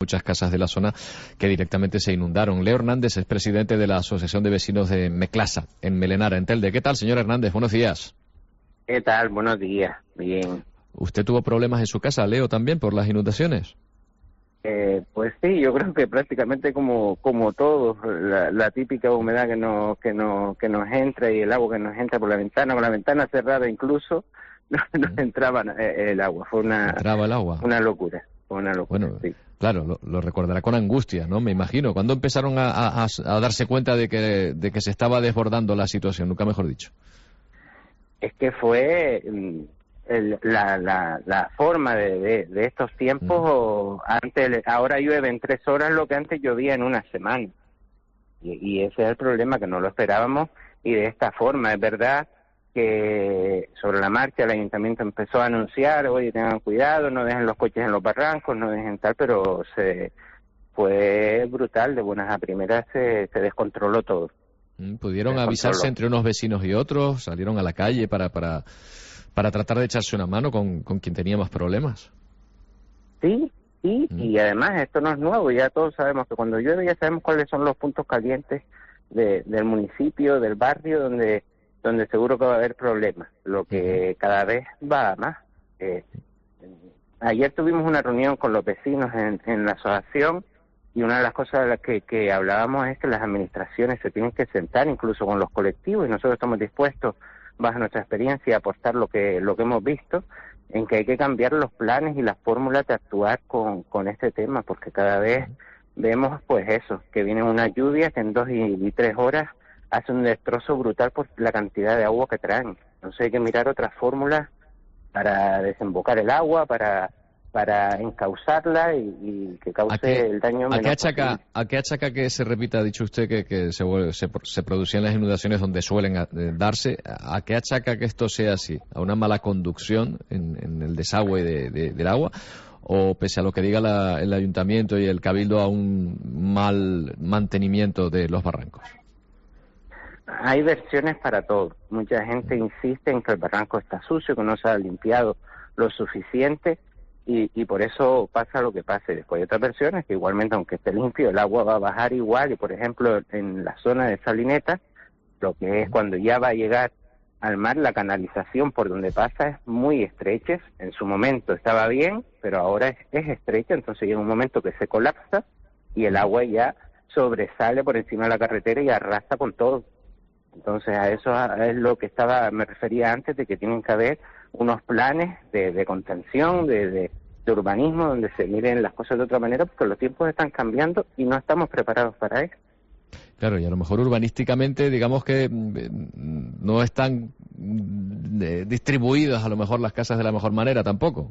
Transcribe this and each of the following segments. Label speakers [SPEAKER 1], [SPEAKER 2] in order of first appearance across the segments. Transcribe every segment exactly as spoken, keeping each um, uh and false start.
[SPEAKER 1] muchas casas de la zona que directamente se inundaron. Leo Hernández es presidente de la Asociación de Vecinos de Meclasa, en Melenara, en Telde. ¿Qué tal, señor Hernández? Buenos días.
[SPEAKER 2] ¿Qué tal? Buenos días. Bien.
[SPEAKER 1] ¿Usted tuvo problemas en su casa, Leo, también por las inundaciones?
[SPEAKER 2] Eh, pues sí, yo creo que prácticamente como como todos, la, la típica humedad que nos que nos que nos entra y el agua que nos entra por la ventana, con la ventana cerrada incluso, no, no entraba el agua. Fue una
[SPEAKER 1] entraba el agua.
[SPEAKER 2] Una locura, fue una locura.
[SPEAKER 1] Bueno,
[SPEAKER 2] sí.
[SPEAKER 1] Claro, lo, lo recordará con angustia, ¿no? Me imagino. ¿Cuándo empezaron a, a, a darse cuenta de que de que se estaba desbordando la situación? Nunca mejor dicho.
[SPEAKER 2] Es que fue El, la, la, la forma de, de, de estos tiempos, mm. o antes ahora llueve en tres horas lo que antes llovía en una semana, y, y ese es el problema, que no lo esperábamos, y de esta forma. Es verdad que sobre la marcha el ayuntamiento empezó a anunciar, oye, tengan cuidado, no dejen los coches en los barrancos, no dejen tal, pero se fue brutal, de buenas a primeras se, se descontroló todo.
[SPEAKER 1] ¿Pudieron se avisarse descontroló. entre unos vecinos y otros? ¿Salieron a la calle para... para... para tratar de echarse una mano con, con quien tenía más problemas?
[SPEAKER 2] Sí, sí, mm. y además esto no es nuevo, ya todos sabemos que cuando llueve ya sabemos cuáles son los puntos calientes de, del municipio, del barrio, donde donde seguro que va a haber problemas, lo que mm. cada vez va a más. Eh, ayer tuvimos una reunión con los vecinos en, en la asociación, y una de las cosas de las que, que hablábamos es que las administraciones se tienen que sentar incluso con los colectivos, y nosotros estamos dispuestos, bajo nuestra experiencia, aportar lo que lo que hemos visto, en que hay que cambiar los planes y las fórmulas de actuar con, con este tema, porque cada vez vemos pues eso, que vienen unas lluvias que en dos y, y tres horas hacen un destrozo brutal por la cantidad de agua que traen. Entonces hay que mirar otras fórmulas para desembocar el agua, para para encauzarla y, y que cause
[SPEAKER 1] qué,
[SPEAKER 2] el daño
[SPEAKER 1] ¿a
[SPEAKER 2] menos
[SPEAKER 1] qué achaca,
[SPEAKER 2] posible.
[SPEAKER 1] ¿A qué achaca que se repita, ha dicho usted, que, que se, se, se producían las inundaciones donde suelen eh, darse? ¿A qué achaca que esto sea así? ¿A una mala conducción en, en el desagüe de, de, del agua? ¿O pese a lo que diga la, el ayuntamiento y el cabildo, a un mal mantenimiento de los barrancos?
[SPEAKER 2] Hay versiones para todo. Mucha gente insiste en que el barranco está sucio, que no se ha limpiado lo suficiente, Y, y por eso pasa lo que pase. Después hay otras versiones que igualmente, aunque esté limpio, el agua va a bajar igual, y por ejemplo en la zona de Salineta, lo que es cuando ya va a llegar al mar, la canalización por donde pasa es muy estrecha. En su momento estaba bien, pero ahora es, es estrecha, entonces llega un momento que se colapsa y el agua ya sobresale por encima de la carretera y arrasa con todo. Entonces a eso es lo que estaba me refería antes, de que tienen que haber unos planes de, de contención, de, de, de urbanismo, donde se miren las cosas de otra manera, porque los tiempos están cambiando y no estamos preparados para eso.
[SPEAKER 1] Claro, y a lo mejor urbanísticamente, digamos que no están distribuidas a lo mejor las casas de la mejor manera tampoco.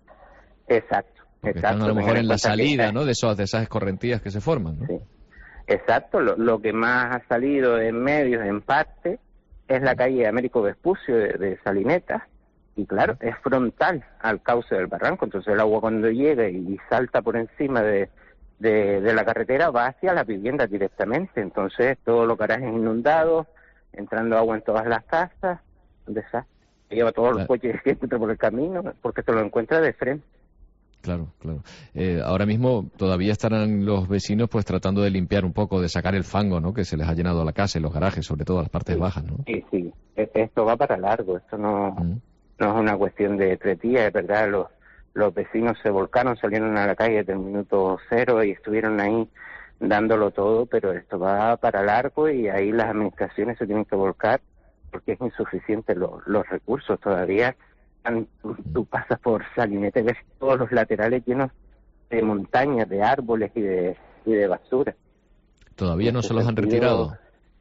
[SPEAKER 2] Exacto,
[SPEAKER 1] porque
[SPEAKER 2] exacto.
[SPEAKER 1] Están a lo mejor en la salida, ¿no?, de, esos, de esas escorrentías que se forman, ¿no?
[SPEAKER 2] Sí. Exacto, lo, lo que más ha salido en medios, en parte, es la calle Américo Vespucio de, de Salineta, y claro, es frontal al cauce del barranco, entonces el agua cuando llega y salta por encima de, de, de la carretera va hacia las viviendas directamente, entonces todos los garajes inundados, entrando agua en todas las casas, un desastre. Lleva todos los coches que encuentra por el camino, porque se lo encuentra de frente.
[SPEAKER 1] Claro, claro. Eh, ahora mismo todavía estarán los vecinos pues tratando de limpiar un poco, de sacar el fango, ¿no?, que se les ha llenado la casa y los garajes, sobre todo las partes
[SPEAKER 2] sí,
[SPEAKER 1] bajas, ¿no?
[SPEAKER 2] Sí, sí. Esto va para largo, esto no, mm. no es una cuestión de tres días, es verdad, los, los vecinos se volcaron, salieron a la calle desde el minuto cero y estuvieron ahí dándolo todo, pero esto va para largo y ahí las administraciones se tienen que volcar porque es insuficiente lo, los recursos todavía. Tú, tú pasas por Salineta y ves todos los laterales llenos de montañas, de árboles y de, y de basura.
[SPEAKER 1] ¿Todavía no se los han retirado?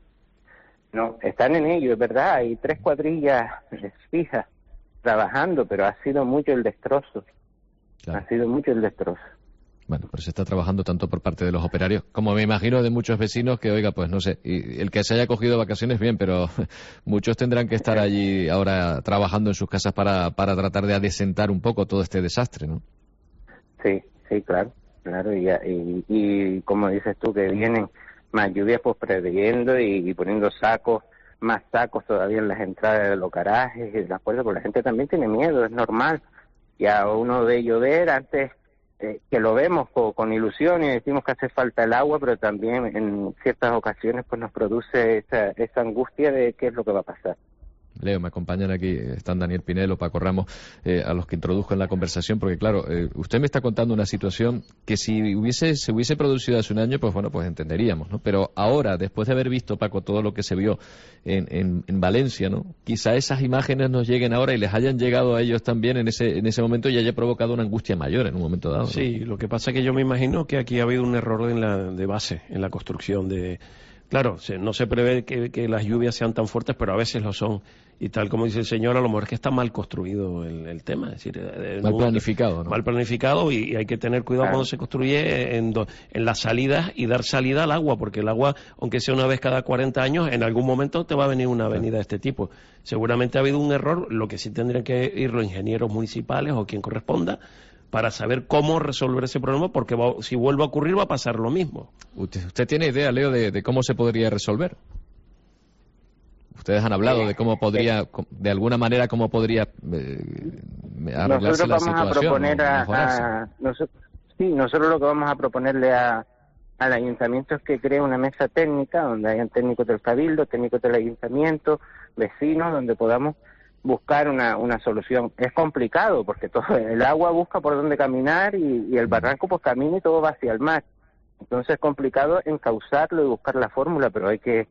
[SPEAKER 2] No, están en ello, es verdad, hay tres cuadrillas fijas trabajando, pero ha sido mucho el destrozo, claro. ha sido mucho el destrozo.
[SPEAKER 1] Bueno, pero se está trabajando tanto por parte de los operarios, como me imagino de muchos vecinos que, oiga, pues no sé, y el que se haya cogido vacaciones, bien, pero muchos tendrán que estar allí ahora trabajando en sus casas para, para tratar de adecentar un poco todo este desastre, ¿no?
[SPEAKER 2] Sí, sí, claro, claro, y, y, y como dices tú, que vienen más lluvias, pues previendo y, y poniendo sacos, más sacos todavía en las entradas de los garajes y de las puertas, porque la gente también tiene miedo, es normal. Ya uno ve llover, antes eh, que lo vemos con, con ilusión y decimos que hace falta el agua, pero también en ciertas ocasiones pues nos produce esa, esa angustia de qué es lo que va a pasar.
[SPEAKER 1] Leo, me acompañan aquí, están Daniel Pinelo, Paco Ramos, eh, a los que introdujo en la conversación, porque claro, eh, usted me está contando una situación que si hubiese se hubiese producido hace un año, pues bueno, pues entenderíamos, ¿no? Pero ahora, después de haber visto, Paco, todo lo que se vio en, en, en Valencia, ¿no? Quizá esas imágenes nos lleguen ahora y les hayan llegado a ellos también en ese en ese momento y haya provocado una angustia mayor en un momento dado, ¿no?
[SPEAKER 3] Sí, lo que pasa es que yo me imagino que aquí ha habido un error en la, de base, en la construcción de... Claro, no se prevé que, que las lluvias sean tan fuertes, pero a veces lo son. Y tal como dice el señor, a lo mejor es que está mal construido el, el tema. Es decir,
[SPEAKER 1] mal planificado, ¿no?
[SPEAKER 3] Mal planificado y, y hay que tener cuidado claro. cuando se construye en, do, en las salidas y dar salida al agua, porque el agua, aunque sea una vez cada cuarenta años, en algún momento te va a venir una avenida de este tipo. Seguramente ha habido un error, lo que sí tendrían que ir los ingenieros municipales o quien corresponda, para saber cómo resolver ese problema, porque va, si vuelve a ocurrir va a pasar lo mismo.
[SPEAKER 1] ¿Usted, usted tiene idea, Leo, de, de cómo se podría resolver? Ustedes han hablado de cómo podría, de alguna manera, cómo podría eh, arreglarse la situación.
[SPEAKER 2] Nosotros vamos a proponer a, a nosotros, sí, nosotros lo que vamos a proponerle a, al ayuntamiento es que cree una mesa técnica donde hayan técnicos del cabildo, técnicos del ayuntamiento, vecinos, donde podamos buscar una, una solución. Es complicado porque todo el agua busca por dónde caminar y, y el barranco pues camina y todo va hacia el mar. Entonces es complicado encauzarlo y buscar la fórmula, pero hay que,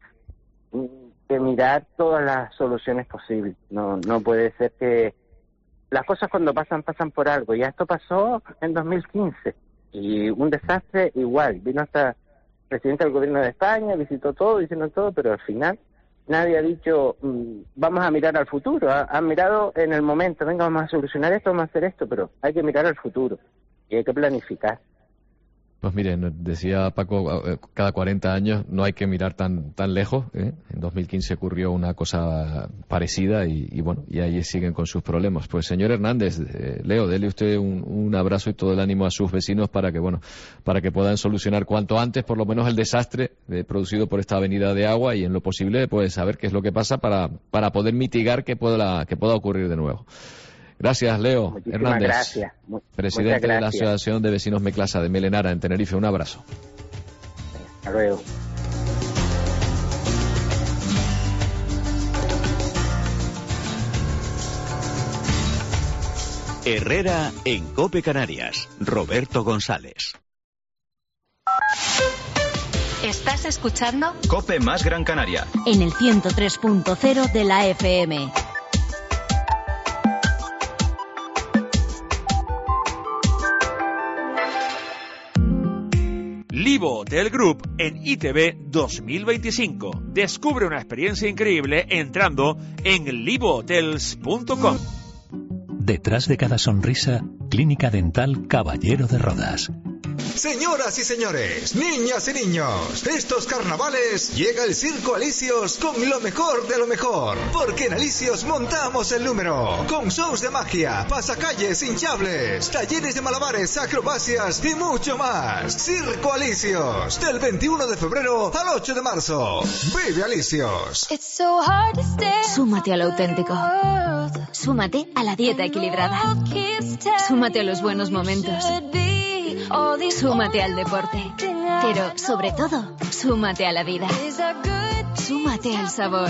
[SPEAKER 2] que mirar todas las soluciones posibles. No, no puede ser que las cosas cuando pasan, pasan por algo. Ya esto pasó en dos mil quince y un desastre igual. Vino hasta el presidente del gobierno de España, visitó todo, diciendo todo, pero al final nadie ha dicho, mmm, vamos a mirar al futuro. Ha, han mirado en el momento, venga, vamos a solucionar esto, vamos a hacer esto, pero hay que mirar al futuro y hay que planificar.
[SPEAKER 1] Pues miren, decía Paco, cada cuarenta años no hay que mirar tan tan lejos, ¿eh? En dos mil quince ocurrió una cosa parecida y, y bueno, y ahí siguen con sus problemas. Pues señor Hernández, eh, Leo, dele usted un, un abrazo y todo el ánimo a sus vecinos para que bueno, para que puedan solucionar cuanto antes por lo menos el desastre eh, producido por esta avenida de agua y en lo posible pues saber qué es lo que pasa para para poder mitigar que pueda que pueda ocurrir de nuevo. Gracias, Leo
[SPEAKER 2] Muchísimas
[SPEAKER 1] Hernández,
[SPEAKER 2] gracias.
[SPEAKER 1] presidente
[SPEAKER 2] gracias.
[SPEAKER 1] de la Asociación de Vecinos Meclasa de Melenara, en Tenerife. Un abrazo.
[SPEAKER 2] Hasta luego.
[SPEAKER 4] Herrera en COPE Canarias. Roberto González.
[SPEAKER 5] ¿Estás escuchando?
[SPEAKER 4] COPE más Gran Canaria.
[SPEAKER 5] En el ciento tres punto cero de la F M.
[SPEAKER 6] Livo Hotel Group en I T V dos mil veinticinco. Descubre una experiencia increíble entrando en livo hotels punto com.
[SPEAKER 7] Detrás de cada sonrisa, Clínica Dental Caballero de Rodas.
[SPEAKER 8] Señoras y señores, niñas y niños, estos carnavales llega el Circo Alicios con lo mejor de lo mejor, porque en Alicios montamos el número, con shows de magia, pasacalles hinchables, talleres de malabares, acrobacias y mucho más. Circo Alicios, del veintiuno de febrero al ocho de marzo. ¡Vive Alicios!
[SPEAKER 5] Súmate a lo auténtico. Súmate a la dieta equilibrada. Súmate a los buenos momentos. Súmate al deporte. Pero, sobre todo, súmate a la vida. Súmate al sabor.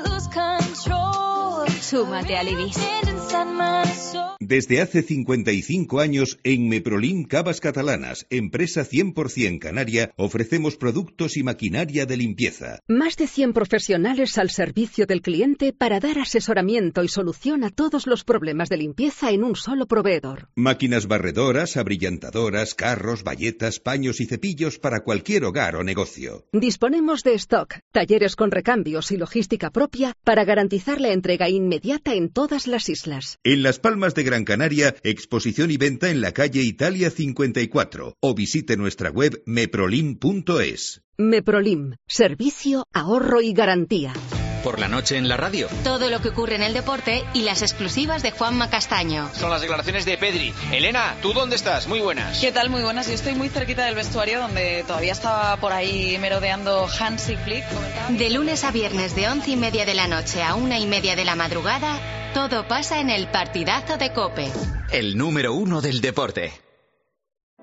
[SPEAKER 5] Súmate al Ibis.
[SPEAKER 9] Desde hace cincuenta y cinco años, en Meprolim Cavas Catalanas, empresa cien por ciento canaria, ofrecemos productos y maquinaria de limpieza.
[SPEAKER 10] Más de cien profesionales al servicio del cliente para dar asesoramiento y solución a todos los problemas de limpieza en un solo proveedor.
[SPEAKER 9] Máquinas barredoras, abrillantadoras, carros, bayetas, paños y cepillos para cualquier hogar o negocio.
[SPEAKER 10] Disponemos de stock, talleres con recambios y logística propia para garantizar la entrega inmediata en todas las islas.
[SPEAKER 9] En Las Palmas de Gran Canaria, exposición y venta en la calle Italia cincuenta y cuatro o visite nuestra web meprolim punto es.
[SPEAKER 10] Meprolim, servicio, ahorro y garantía.
[SPEAKER 4] Por la noche en la radio.
[SPEAKER 5] Todo lo que ocurre en el deporte y las exclusivas de Juanma Castaño.
[SPEAKER 11] Son las declaraciones de Pedri. Elena, ¿tú dónde estás? Muy buenas.
[SPEAKER 12] ¿Qué tal? Muy buenas. Yo estoy muy cerquita del vestuario donde todavía estaba por ahí merodeando Hansi Flick.
[SPEAKER 5] De lunes a viernes de once y media de la noche a una y media de la madrugada, todo pasa en el partidazo de COPE.
[SPEAKER 4] El número uno del deporte.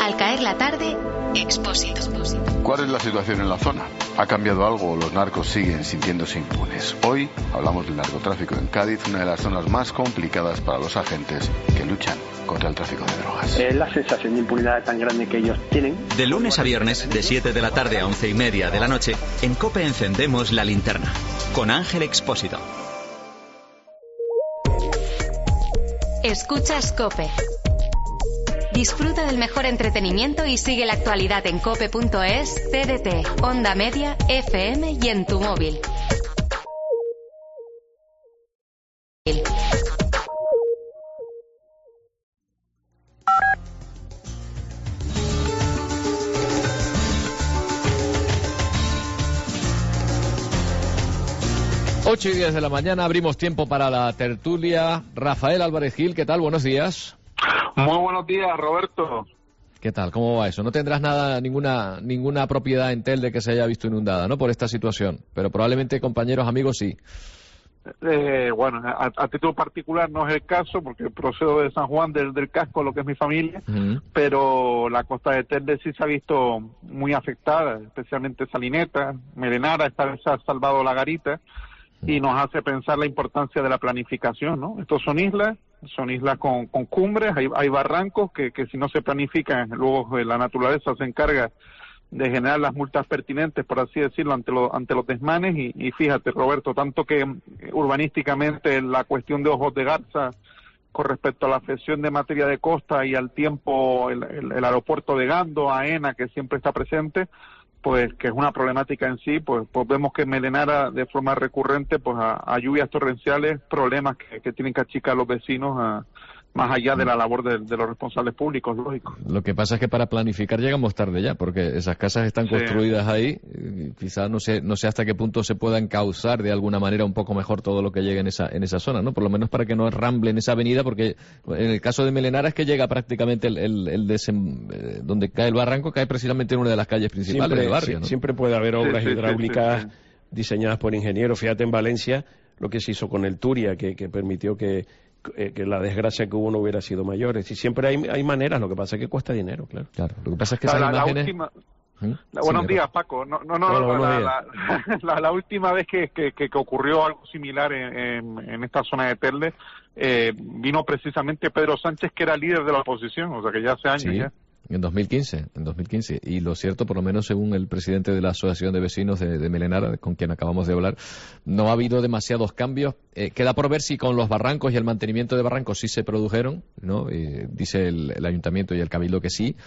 [SPEAKER 13] Al caer la tarde, Expósito.
[SPEAKER 14] ¿Cuál es la situación en la zona? ¿Ha cambiado algo o los narcos siguen sintiéndose impunes? Hoy hablamos del narcotráfico en Cádiz, una de las zonas más complicadas para los agentes que luchan contra el tráfico de drogas.
[SPEAKER 15] Es la sensación de impunidad tan grande que ellos tienen.
[SPEAKER 4] De lunes a viernes, de siete de la tarde a once y media de la noche, en COPE encendemos la linterna. Con Ángel Expósito.
[SPEAKER 13] Escuchas COPE. Disfruta del mejor entretenimiento y sigue la actualidad en cope punto es, T D T, Onda Media, F M y en tu móvil.
[SPEAKER 1] Ocho y diez de la mañana, abrimos tiempo para la tertulia. Rafael Álvarez Gil, ¿qué tal? Buenos días.
[SPEAKER 16] Muy buenos días, Roberto.
[SPEAKER 1] ¿Qué tal? ¿Cómo va eso? No tendrás nada, ninguna ninguna propiedad en Telde que se haya visto inundada, ¿no? Por esta situación. Pero probablemente compañeros, amigos, sí.
[SPEAKER 16] Eh, bueno, a, a título particular no es el caso, porque procedo de San Juan del, del Casco, lo que es mi familia, uh-huh. Pero la costa de Telde sí se ha visto muy afectada, especialmente Salineta, Melenara, esta vez se ha salvado La Garita, uh-huh. Y nos hace pensar la importancia de la planificación, ¿no? Estos son islas, son islas con, con cumbres, hay, hay barrancos que, que si no se planifican, luego la naturaleza se encarga de generar las multas pertinentes, por así decirlo, ante, lo, ante los desmanes, y, y fíjate, Roberto, tanto que urbanísticamente la cuestión de Ojos de Garza con respecto a la afección de materia de costa y al tiempo, el, el, el aeropuerto de Gando, AENA, que siempre está presente, pues que es una problemática en sí, pues, pues vemos que Melenara de forma recurrente, pues a, a lluvias torrenciales, problemas que, que tienen que achicar los vecinos a, más allá de la labor de, de los responsables públicos, lógico.
[SPEAKER 1] Lo que pasa es que para planificar llegamos tarde ya, porque esas casas están sí. construidas ahí, quizás no sé no sé hasta qué punto se pueda encauzar de alguna manera un poco mejor todo lo que llegue en esa en esa zona, ¿no? Por lo menos para que no ramble en esa avenida, porque en el caso de Melenara es que llega prácticamente el, el, el desem, eh, donde cae el barranco, cae precisamente en una de las calles principales
[SPEAKER 3] siempre,
[SPEAKER 1] del barrio, ¿no?
[SPEAKER 3] Siempre puede haber obras
[SPEAKER 16] sí, sí,
[SPEAKER 3] hidráulicas
[SPEAKER 16] sí, sí, sí.
[SPEAKER 3] diseñadas por ingenieros. Fíjate en Valencia lo que se hizo con el Turia, que, que permitió que que la desgracia que hubo no hubiera sido mayor. Y siempre hay, hay maneras, lo que pasa es que cuesta dinero, claro.
[SPEAKER 1] Claro, lo que pasa es que
[SPEAKER 16] la,
[SPEAKER 1] esas
[SPEAKER 16] la,
[SPEAKER 1] imágenes...
[SPEAKER 16] la última...
[SPEAKER 1] ¿Mm?
[SPEAKER 16] La, buenos
[SPEAKER 1] sí,
[SPEAKER 16] días, Paco. No, no, no,
[SPEAKER 3] Hola,
[SPEAKER 16] la, la, la, la, la última vez que, que, que ocurrió algo similar en, en, en esta zona de Telde, eh, vino precisamente Pedro Sánchez, que era líder de la oposición, o sea que ya hace años
[SPEAKER 1] sí.
[SPEAKER 16] ya.
[SPEAKER 1] En dos mil quince, en dos mil quince. Y lo cierto, por lo menos según el presidente de la Asociación de Vecinos de, de Melenara, con quien acabamos de hablar, no ha habido demasiados cambios. Eh, queda por ver si con los barrancos y el mantenimiento de barrancos sí se produjeron, ¿no? Eh, dice el, el Ayuntamiento y el Cabildo que sí.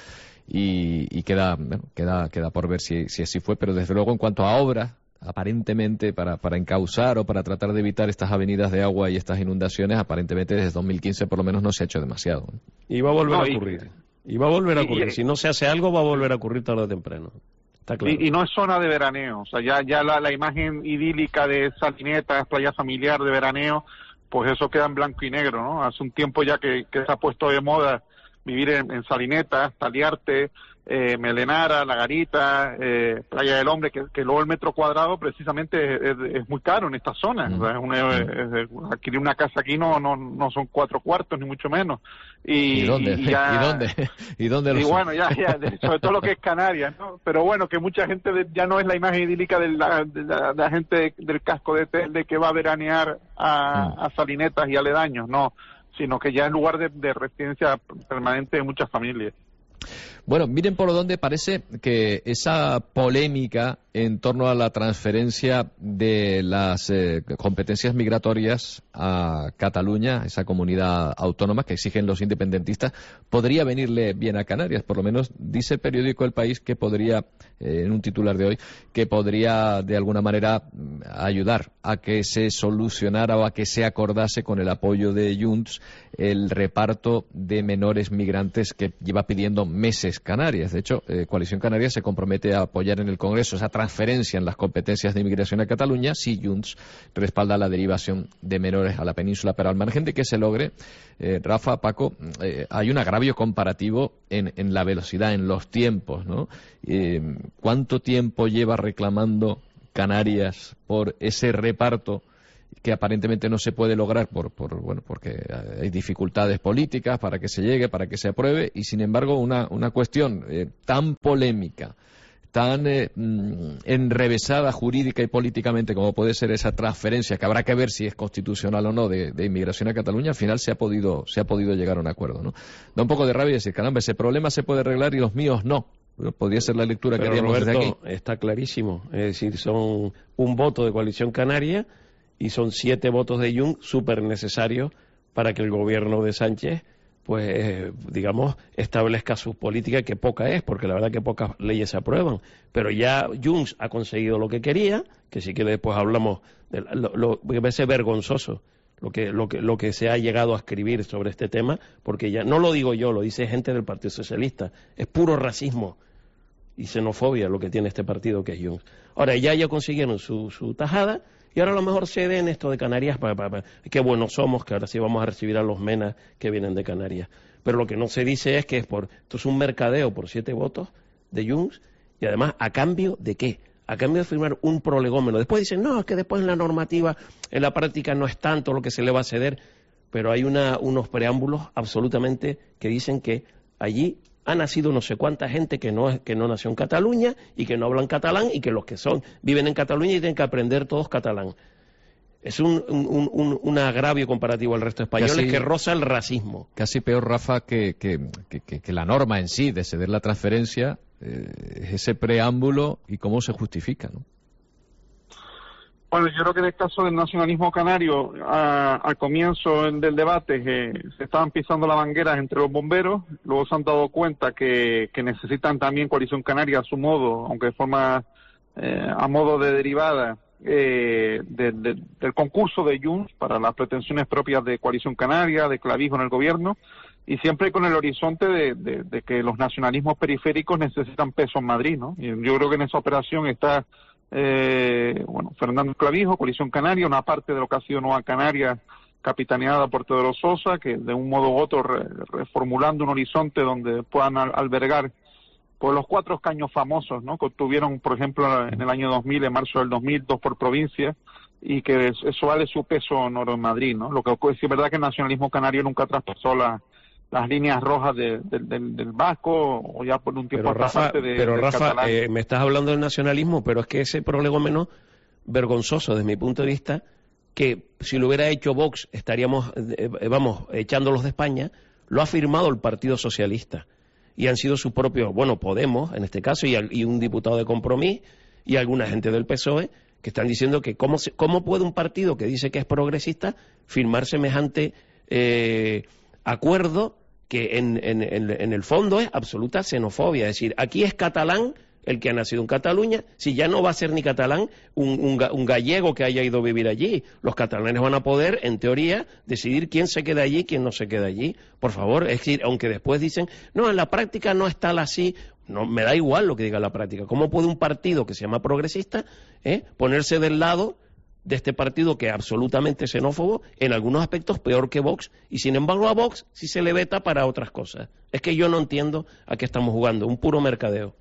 [SPEAKER 1] Y, y queda, bueno, queda, queda por ver si, si así fue. Pero desde luego, en cuanto a obras, aparentemente para, para encauzar o para tratar de evitar estas avenidas de agua y estas inundaciones, aparentemente desde dos mil quince por lo menos no se ha hecho demasiado.
[SPEAKER 3] Y va a volver
[SPEAKER 16] no,
[SPEAKER 3] a ocurrir. Y va a volver a ocurrir. Y, si no se hace algo, va a volver a ocurrir tarde o temprano. Está claro.
[SPEAKER 16] Y, y no es zona de veraneo. O sea, ya, ya la, la imagen idílica de Salineta, playa familiar de veraneo, pues eso queda en blanco y negro, ¿no? Hace un tiempo ya que, que se ha puesto de moda vivir en, en Salineta, Taliarte, eh, Melenara, La Garita, eh, Playa del Hombre, que, que luego el metro cuadrado precisamente es, es, es muy caro en esta zona. Mm. O sea, es una, es, es, adquirir una casa aquí no, no no son cuatro cuartos ni mucho menos. Y,
[SPEAKER 1] ¿Y dónde?
[SPEAKER 16] Y, ya,
[SPEAKER 1] ¿Y dónde? ¿Y dónde?
[SPEAKER 16] Y bueno, ya, ya, sobre todo lo que es Canarias, ¿no? Pero bueno, que mucha gente de, ya no es la imagen idílica de la, de la, de la gente de, del casco de Telde que va a veranear a, mm. a Salinetas y aledaños, no, sino que ya es lugar de, de residencia permanente de muchas familias.
[SPEAKER 1] Bueno, miren por dónde parece que esa polémica en torno a la transferencia de las eh, competencias migratorias a Cataluña, esa comunidad autónoma que exigen los independentistas, podría venirle bien a Canarias. Por lo menos dice el periódico El País que podría, eh, en un titular de hoy, que podría de alguna manera ayudar a que se solucionara o a que se acordase con el apoyo de Junts el reparto de menores migrantes que lleva pidiendo meses Canarias. De hecho, eh, Coalición Canaria se compromete a apoyar en el Congreso esa transferencia en las competencias de inmigración a Cataluña si Junts respalda la derivación de menores a la península. Pero al margen de que se logre, eh, Rafa, Paco, eh, hay un agravio comparativo en, en la velocidad, en los tiempos, ¿no? Eh, ¿Cuánto tiempo lleva reclamando Canarias por ese reparto que aparentemente no se puede lograr por, por bueno porque hay dificultades políticas para que se llegue, para que se apruebe, y sin embargo una, una cuestión eh, tan polémica, tan eh, enrevesada jurídica y políticamente como puede ser esa transferencia, que habrá que ver si es constitucional o no, de, de inmigración a Cataluña, al final se ha podido se ha podido llegar a un acuerdo, ¿no? Da un poco de rabia decir, caramba, ese problema se puede arreglar y los míos no. Podría ser la lectura
[SPEAKER 3] Pero
[SPEAKER 1] que haríamos
[SPEAKER 3] Roberto,
[SPEAKER 1] desde aquí.
[SPEAKER 3] Está clarísimo, es decir, son un voto de Coalición Canaria y son siete votos de Junts súper necesarios para que el gobierno de Sánchez, pues, eh, digamos, establezca su política, que poca es, porque la verdad que pocas leyes se aprueban. Pero ya Junts ha conseguido lo que quería, que si quiere después hablamos de lo, lo que me parece vergonzoso lo que, lo, que, lo que se ha llegado a escribir sobre este tema, porque ya no lo digo yo, lo dice gente del Partido Socialista, es puro racismo y xenofobia lo que tiene este partido, que es Junts. Ahora, ya ya consiguieron su, su tajada, y ahora a lo mejor ceden esto de Canarias, para, para, para, qué buenos somos, que ahora sí vamos a recibir a los menas que vienen de Canarias. Pero lo que no se dice es que es por, esto es un mercadeo por siete votos de Junts, y además, ¿a cambio de qué? A cambio de firmar un prolegómeno. Después dicen, no, es que después en la normativa, en la práctica no es tanto lo que se le va a ceder, pero hay una, unos preámbulos absolutamente que dicen que allí ha nacido no sé cuánta gente que no que no nació en Cataluña y que no hablan catalán, y que los que son viven en Cataluña y tienen que aprender todos catalán. Es un, un, un, un agravio comparativo al resto de españoles, casi, que roza el racismo.
[SPEAKER 1] Casi peor, Rafa, que, que, que, que la norma en sí de ceder la transferencia, eh, ese preámbulo y cómo se justifica, ¿no?
[SPEAKER 16] Bueno, yo creo que en el caso del nacionalismo canario, a, al comienzo del debate eh, se estaban pisando las mangueras entre los bomberos, luego se han dado cuenta que, que necesitan también Coalición Canaria a su modo, aunque de forma eh, a modo de derivada eh, de, de, del concurso de Junts para las pretensiones propias de Coalición Canaria, de clavijo en el gobierno, y siempre con el horizonte de, de, de que los nacionalismos periféricos necesitan peso en Madrid, ¿no? Y yo creo que en esa operación está Eh, bueno, Fernando Clavijo, Coalición Canaria, una parte de lo que ha sido Nueva Canaria, capitaneada por Teodoro Sosa, que de un modo u otro re, reformulando un horizonte donde puedan al, albergar pues, los cuatro escaños famosos, ¿no? Que obtuvieron, por ejemplo, en el año dos mil, en marzo del dos mil, dos por provincia, y que eso vale su peso honor en Madrid, ¿no? Lo que ocurre es verdad que el nacionalismo canario nunca traspasó la las líneas rojas de, de, de, del vasco, o ya por un tiempo
[SPEAKER 3] pero Rafa, parte de, pero del Rafa eh, me estás hablando del nacionalismo, pero es que ese prolegómeno vergonzoso desde mi punto de vista, que si lo hubiera hecho Vox estaríamos, eh, vamos, echándolos de España, lo ha firmado el Partido Socialista, y han sido sus propios, bueno, Podemos en este caso, y, y un diputado de Compromís, y alguna gente del P S O E, que están diciendo que cómo, se, cómo puede un partido que dice que es progresista firmar semejante eh, acuerdo que en, en, en, en el fondo es absoluta xenofobia. Es decir, aquí es catalán el que ha nacido en Cataluña, si ya no va a ser ni catalán un, un, un gallego que haya ido a vivir allí. Los catalanes van a poder, en teoría, decidir quién se queda allí y quién no se queda allí. Por favor, es decir, aunque después dicen, no, en la práctica no es tal así, no, me da igual lo que diga la práctica. ¿Cómo puede un partido que se llama progresista eh, ponerse del lado de este partido que es absolutamente xenófobo, en algunos aspectos peor que Vox, y sin embargo a Vox sí se le veta para otras cosas? Es que yo no entiendo a qué estamos jugando, un puro mercadeo.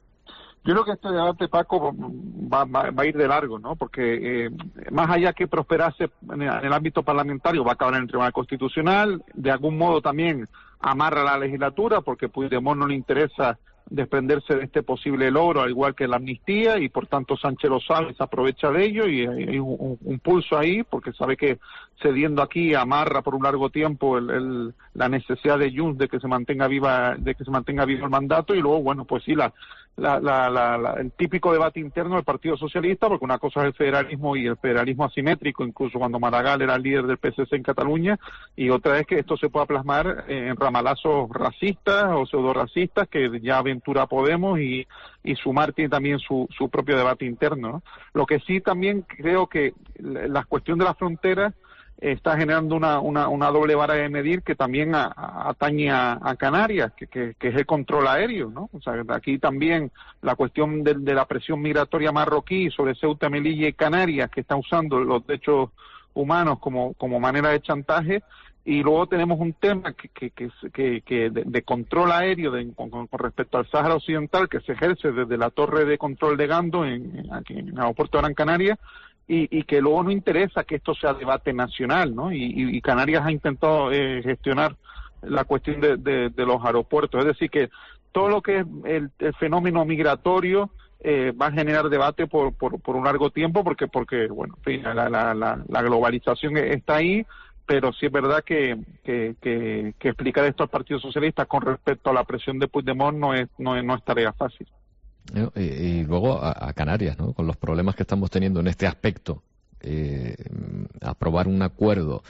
[SPEAKER 16] Yo creo que este debate, Paco, va, va, va a ir de largo, ¿no? Porque eh, más allá que prosperase en el, en el ámbito parlamentario, va a acabar en el Tribunal Constitucional, de algún modo también amarra la legislatura, porque Puigdemont no le interesa desprenderse de este posible logro, al igual que la amnistía, y por tanto Sánchez lo sabe, se aprovecha de ello, y hay un, un, un pulso ahí, porque sabe que cediendo aquí amarra por un largo tiempo el, el, la necesidad de Junts de que se mantenga viva, de que se mantenga vivo el mandato, y luego, bueno, pues sí, la La, la, la, la, el típico debate interno del Partido Socialista, porque una cosa es el federalismo y el federalismo asimétrico, incluso cuando Maragall era el líder del P S C en Cataluña, y otra es que esto se pueda plasmar en ramalazos racistas o pseudo-racistas que ya aventura Podemos, y, y Sumar tiene también su, su propio debate interno, ¿no? Lo que sí también creo que la cuestión de la frontera está generando una, una, una doble vara de medir que también a, a, atañe a, a Canarias, que, que, que es el control aéreo, ¿no? O sea, aquí también la cuestión de, de la presión migratoria marroquí sobre Ceuta, Melilla y Canarias, que está usando los derechos humanos como, como manera de chantaje, y luego tenemos un tema que, que, que, que, que de, de control aéreo de, con, con respecto al Sáhara Occidental, que se ejerce desde la torre de control de Gando en, aquí en el aeropuerto de Gran Canaria, y, y que luego no interesa que esto sea debate nacional, ¿no? Y, y, y Canarias ha intentado eh, gestionar la cuestión de, de, de los aeropuertos, es decir, que todo lo que es el, el fenómeno migratorio eh, va a generar debate por, por, por un largo tiempo, porque, porque bueno, en fin, la, la, la, la globalización está ahí, pero sí es verdad que, que, que, que explicar esto al Partido Socialista con respecto a la presión de Puigdemont no es, no es, no es tarea fácil.
[SPEAKER 1] Y, y luego a, a Canarias, ¿no? Con los problemas que estamos teniendo en este aspecto, eh, aprobar un acuerdo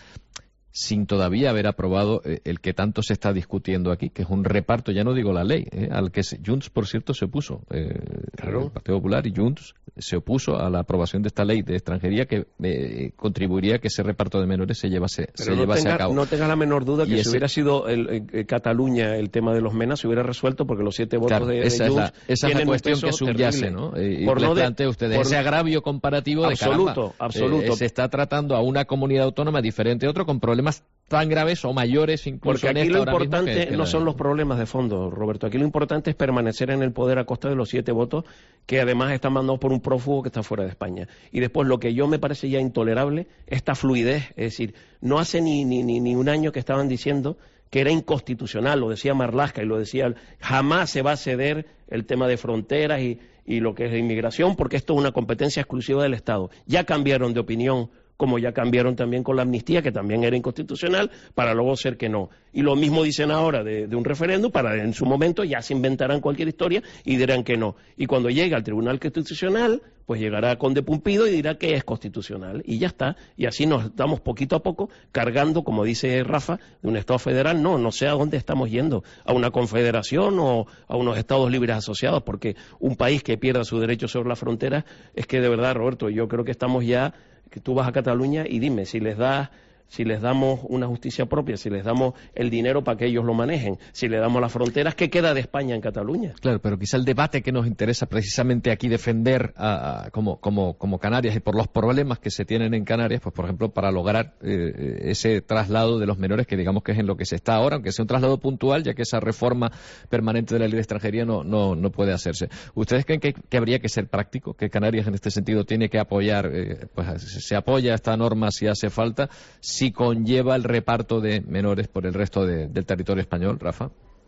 [SPEAKER 1] sin todavía haber aprobado eh, el que tanto se está discutiendo aquí, que es un reparto, ya no digo la ley, eh, al que se, Junts, por cierto, se opuso. Eh, claro. El Partido Popular y Junts se opuso a la aprobación de esta ley de extranjería que eh, contribuiría a que ese reparto de menores se llevase, se
[SPEAKER 3] no
[SPEAKER 1] llevase
[SPEAKER 3] tenga,
[SPEAKER 1] a cabo.
[SPEAKER 3] No tenga la menor duda que
[SPEAKER 1] y
[SPEAKER 3] si
[SPEAKER 1] ese...
[SPEAKER 3] hubiera sido el, el, el Cataluña el tema de los MENA, se hubiera resuelto porque los siete votos
[SPEAKER 1] claro,
[SPEAKER 3] de, de
[SPEAKER 1] esa
[SPEAKER 3] Junts
[SPEAKER 1] es la, esa es la cuestión que subyace, ¿no? Y,
[SPEAKER 3] por
[SPEAKER 1] y les
[SPEAKER 3] no de,
[SPEAKER 1] planteo a ustedes
[SPEAKER 3] por...
[SPEAKER 1] ese agravio comparativo
[SPEAKER 3] absoluto,
[SPEAKER 1] de caramba,
[SPEAKER 3] absoluto.
[SPEAKER 1] Eh, se está tratando a una comunidad autónoma diferente a otra con problemas tan graves o mayores incluso.
[SPEAKER 3] Porque aquí
[SPEAKER 1] en
[SPEAKER 3] lo
[SPEAKER 1] esta
[SPEAKER 3] importante
[SPEAKER 1] que, que
[SPEAKER 3] no
[SPEAKER 1] la...
[SPEAKER 3] son los problemas de fondo, Roberto. Aquí lo importante es permanecer en el poder a costa de los siete votos que además están mandados por un prófugo que está fuera de España. Y después lo que yo me parece ya intolerable, esta fluidez, es decir, no hace ni, ni, ni, ni un año que estaban diciendo que era inconstitucional, lo decía Marlaska y lo decía, jamás se va a ceder el tema de fronteras y, y lo que es de inmigración porque esto es una competencia exclusiva del Estado. Ya cambiaron de opinión, como ya cambiaron también con la amnistía, que también era inconstitucional, para luego ser que no. Y lo mismo dicen ahora de, de un referéndum, para en su momento ya se inventarán cualquier historia y dirán que no. Y cuando llegue al Tribunal Constitucional, pues llegará Conde Pumpido y dirá que es constitucional. Y ya está. Y así nos estamos poquito a poco cargando, como dice Rafa, de un Estado federal. No, no sé a dónde estamos yendo, a una confederación o a unos Estados libres asociados, porque un país que pierda su derecho sobre la frontera, es que de verdad, Roberto, yo creo que estamos ya... que tú vas a Cataluña y dime, si les das, si les damos una justicia propia, si les damos el dinero para que ellos lo manejen, si le damos las fronteras, ¿qué queda de España en Cataluña?
[SPEAKER 1] Claro, pero quizá el debate que nos interesa precisamente aquí defender a, a, como, como, como Canarias y por los problemas que se tienen en Canarias, pues por ejemplo, para lograr eh, ese traslado de los menores, que digamos que es en lo que se está ahora, aunque sea un traslado puntual, ya que esa reforma permanente de la ley de extranjería no, no, no puede hacerse. ¿Ustedes creen que, que habría que ser práctico? ¿Que Canarias en este sentido tiene que apoyar, eh, pues se apoya esta norma si hace falta, si conlleva el reparto de menores por el resto de, del territorio español, Rafa?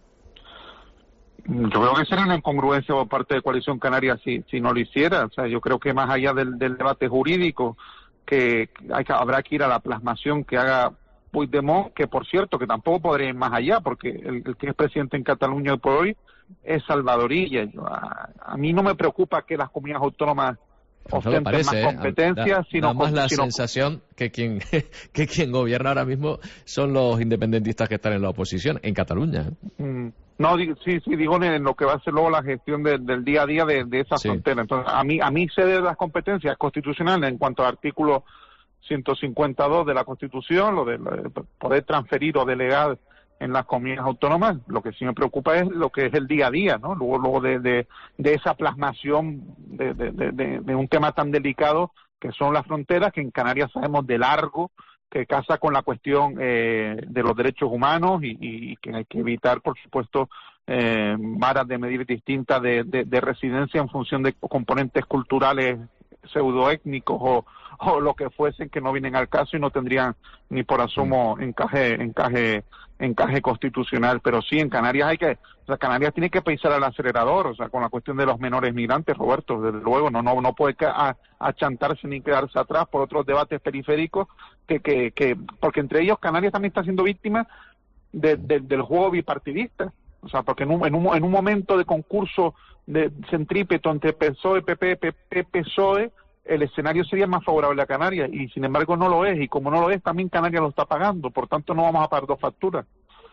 [SPEAKER 16] Yo creo que sería una incongruencia por parte de Coalición Canaria si, si no lo hiciera. O sea, yo creo que más allá del, del debate jurídico, que, hay que habrá que ir a la plasmación que haga Puigdemont, que por cierto, que tampoco podría ir más allá, porque el, el que es presidente en Cataluña hoy por hoy es Salvadorilla. Yo, a, a mí no me preocupa que las comunidades autónomas ostenten
[SPEAKER 1] parece,
[SPEAKER 16] más competencias,
[SPEAKER 1] eh, da,
[SPEAKER 16] sino...
[SPEAKER 1] da más la
[SPEAKER 16] sino,
[SPEAKER 1] sensación que quien, que quien gobierna ahora mismo son los independentistas que están en la oposición, en Cataluña.
[SPEAKER 16] Mm, no, sí, sí, digo en lo que va a ser luego la gestión de, del día a día de, de esa sí. frontera. Entonces, a mí, a mí cede las competencias constitucionales en cuanto al artículo ciento cincuenta y dos de la Constitución, lo de, lo de poder transferir o delegar en las comunidades autónomas. Lo que sí me preocupa es lo que es el día a día, ¿no? Luego, luego de, de, de esa plasmación de, de, de, de un tema tan delicado que son las fronteras, que en Canarias sabemos de largo que casa con la cuestión eh, de los derechos humanos y, y que hay que evitar, por supuesto, eh, varas de medir distintas de, de, de residencia en función de componentes culturales pseudoétnicos o, o lo que fuesen que no vienen al caso y no tendrían ni por asomo encaje encaje encaje constitucional. Pero sí, en Canarias hay que, o sea, Canarias tiene que pisar al acelerador, o sea, con la cuestión de los menores migrantes, Roberto, desde luego no no no puede a, achantarse ni quedarse atrás por otros debates periféricos que que que porque entre ellos Canarias también está siendo víctima de, de, del juego bipartidista. O sea, porque en un, en un, en un momento de concurso de centrípeto entre P S O E, P P, P P, P S O E, el escenario sería más favorable a Canarias y sin embargo no lo es, y como no lo es también Canarias lo está pagando, por tanto no vamos a pagar dos facturas.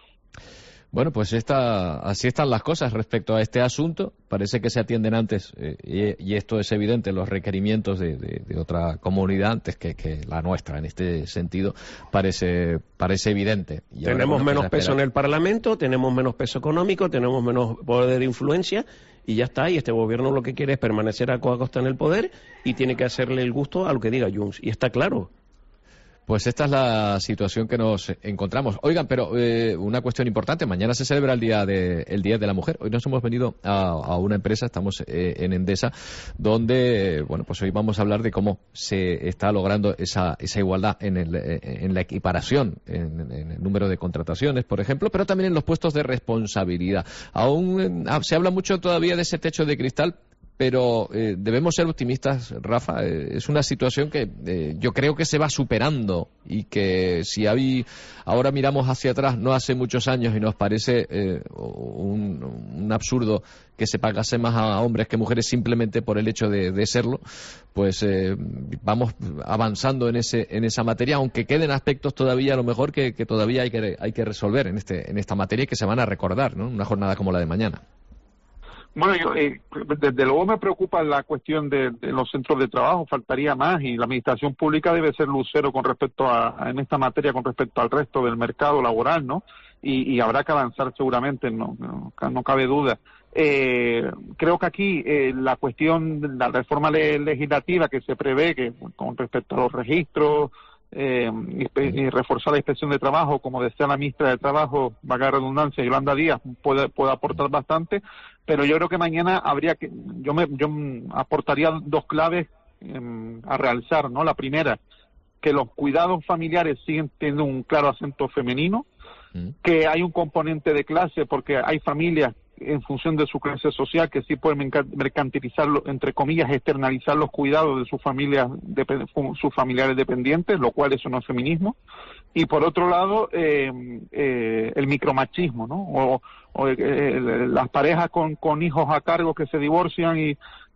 [SPEAKER 1] Bueno, pues esta, así están las cosas respecto a este asunto. Parece que se atienden antes, eh, y, y esto es evidente, los requerimientos de, de, de otra comunidad antes que, que la nuestra. En este sentido, parece, parece evidente.
[SPEAKER 3] Y tenemos ahora, menos peso en el Parlamento, tenemos menos peso económico, tenemos menos poder de influencia, y ya está. Y este gobierno lo que quiere es permanecer a costa en el poder y tiene que hacerle el gusto a lo que diga Junts. Y está claro.
[SPEAKER 1] Pues esta es la situación que nos encontramos. Oigan, pero eh, una cuestión importante, mañana se celebra el día de el Día de la Mujer. Hoy nos hemos venido a, a una empresa, estamos eh, en Endesa, donde, eh, bueno, pues hoy vamos a hablar de cómo se está logrando esa, esa igualdad en, el, en la equiparación, en, en el número de contrataciones, por ejemplo, pero también en los puestos de responsabilidad. Aún eh, se habla mucho todavía de ese techo de cristal, pero eh, debemos ser optimistas, Rafa. Eh, es una situación que eh, yo creo que se va superando y que si hay, ahora miramos hacia atrás, no hace muchos años, y nos parece eh, un, un absurdo que se pagase más a hombres que mujeres simplemente por el hecho de, de serlo, pues eh, vamos avanzando en ese en esa materia, aunque queden aspectos todavía a lo mejor que, que todavía hay que hay que resolver en este en esta materia y que se van a recordar, ¿no? Una jornada como la de mañana.
[SPEAKER 16] Bueno, yo, eh, desde luego me preocupa la cuestión de, de los centros de trabajo, faltaría más, y la administración pública debe ser lucero con respecto a, en esta materia, con respecto al resto del mercado laboral, ¿no? Y, y habrá que avanzar seguramente, no, no, no cabe duda. Eh, creo que aquí eh, la cuestión, la reforma le, legislativa que se prevé, que con respecto a los registros, Eh, y, y reforzar la inspección de trabajo, como decía la ministra de Trabajo, valga la redundancia, Yolanda Díaz, puede, puede aportar bastante, pero yo creo que mañana habría que, yo me yo aportaría dos claves eh, a realzar, ¿no? La primera, que los cuidados familiares siguen teniendo un claro acento femenino, mm. que hay un componente de clase, porque hay familias en función de su clase social que sí pueden mercantilizar, entre comillas, externalizar los cuidados de sus familias, de, sus familiares dependientes, lo cual eso no es feminismo. Y por otro lado, eh, eh, el micromachismo, ¿no? O, o eh, las parejas con, con hijos a cargo que se divorcian y,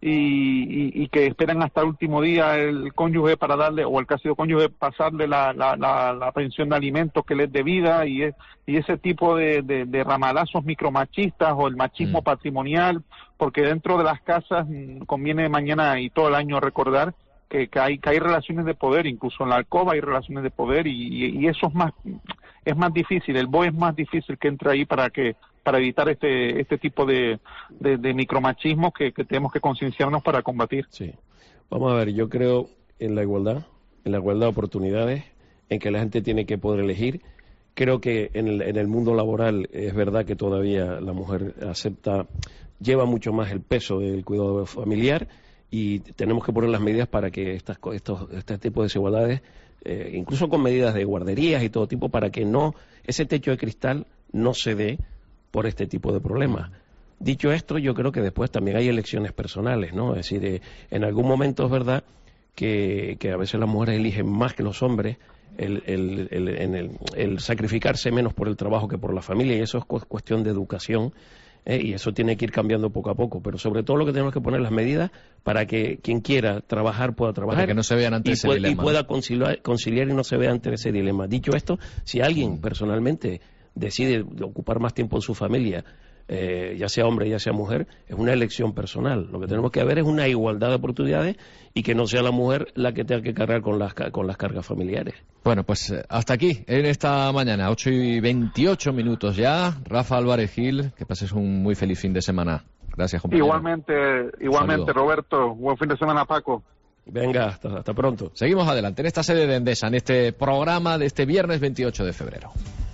[SPEAKER 16] y, y que esperan hasta el último día el cónyuge para darle, o el que ha sido cónyuge, pasarle la, la, la, la pensión de alimentos que les debida, y, es, y ese tipo de, de, de ramalazos micromachistas, o el machismo mm. patrimonial, porque dentro de las casas conviene mañana y todo el año recordar que, que hay que hay relaciones de poder, incluso en la alcoba hay relaciones de poder, y, y eso es más es más difícil, el B O E es más difícil que entre ahí para que para evitar este este tipo de, de, de micromachismo que, que tenemos que concienciarnos para combatir.
[SPEAKER 3] Sí. Vamos a ver, yo creo en la igualdad, en la igualdad de oportunidades, en que la gente tiene que poder elegir. Creo que en el, en el mundo laboral es verdad que todavía la mujer acepta, lleva mucho más el peso del cuidado familiar, y tenemos que poner las medidas para que estas, estos, este tipo de desigualdades, eh, incluso con medidas de guarderías y todo tipo, para que no ese techo de cristal no se dé por este tipo de problemas. Dicho esto, yo creo que después también hay elecciones personales, ¿no? Es decir, eh, en algún momento es verdad que, que a veces las mujeres eligen más que los hombres el, el, el, el, el, el sacrificarse menos por el trabajo que por la familia, y eso es cu cuestión de educación. Eh, y eso tiene que ir cambiando poco a poco, pero sobre todo lo que tenemos que poner las medidas para que quien quiera trabajar pueda trabajar,
[SPEAKER 1] para que no se vean ante
[SPEAKER 3] y,
[SPEAKER 1] ese
[SPEAKER 3] pu
[SPEAKER 1] dilema,
[SPEAKER 3] y pueda conciliar, conciliar y no se vea ante ese dilema. Dicho esto, si alguien personalmente decide ocupar más tiempo en su familia, eh, ya sea hombre, ya sea mujer, es una elección personal. Lo que tenemos que ver es una igualdad de oportunidades, y que no sea la mujer la que tenga que cargar con las, con las cargas familiares.
[SPEAKER 1] Bueno, pues hasta aquí en esta mañana, ocho y veintiocho minutos ya. Rafa Álvarez Gil, que pases un muy feliz fin de semana. Gracias, compañero.
[SPEAKER 16] Igualmente, igualmente, Saludo. Roberto. Buen fin de semana, Paco.
[SPEAKER 3] Venga, hasta, hasta pronto.
[SPEAKER 1] Seguimos adelante en esta sede de Endesa, en este programa de este viernes veintiocho de febrero.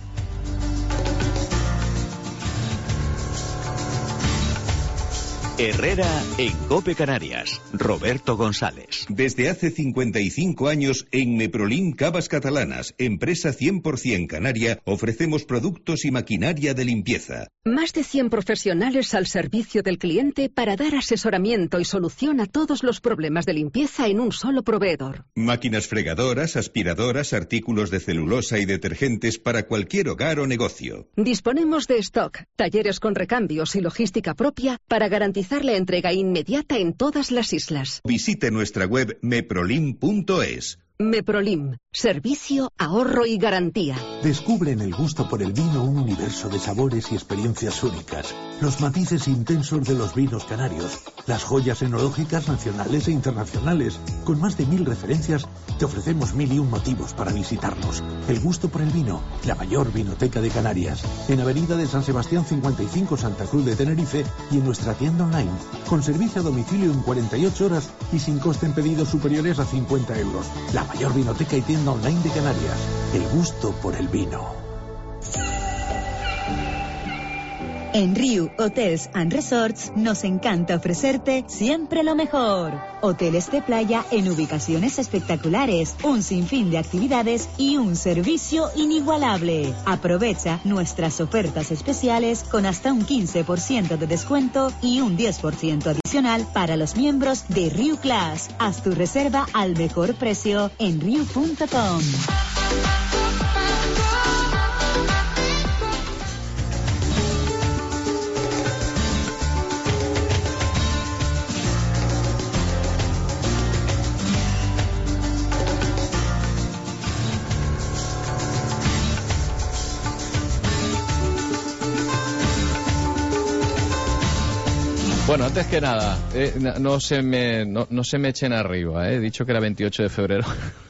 [SPEAKER 4] Herrera en COPE Canarias. Roberto González.
[SPEAKER 9] Desde hace cincuenta y cinco años en Meprolim Cavas Catalanas, empresa cien por cien canaria, ofrecemos productos y maquinaria de limpieza.
[SPEAKER 10] Más de cien profesionales al servicio del cliente para dar asesoramiento y solución a todos los problemas de limpieza en un solo proveedor.
[SPEAKER 9] Máquinas fregadoras, aspiradoras, artículos de celulosa y detergentes para cualquier hogar o negocio.
[SPEAKER 10] Disponemos de stock, talleres con recambios y logística propia para garantizar la entrega inmediata en todas las islas.
[SPEAKER 9] Visite nuestra web meprolim punto es.
[SPEAKER 10] Meprolim, servicio, ahorro y garantía.
[SPEAKER 17] Descubre en el gusto por el vino un universo de sabores y experiencias únicas. Los matices intensos de los vinos canarios, las joyas enológicas nacionales e internacionales. Con más de mil referencias, te ofrecemos mil y un motivos para visitarnos. El gusto por el vino, la mayor vinoteca de Canarias. En Avenida de San Sebastián cincuenta y cinco, Santa Cruz de Tenerife, y en nuestra tienda online. Con servicio a domicilio en cuarenta y ocho horas y sin coste en pedidos superiores a cincuenta euros. La mayor vinoteca y tienda online de Canarias. El gusto por el vino.
[SPEAKER 18] En Riu Hotels and Resorts nos encanta ofrecerte siempre lo mejor. Hoteles de playa en ubicaciones espectaculares, un sinfín de actividades y un servicio inigualable. Aprovecha nuestras ofertas especiales con hasta un quince por ciento de descuento y un diez por ciento adicional para los miembros de Riu Class. Haz tu reserva al mejor precio en riu punto com.
[SPEAKER 1] Bueno, antes que nada, eh, no, no, se me, no, no se me echen arriba, eh. He dicho que era veintiocho de febrero.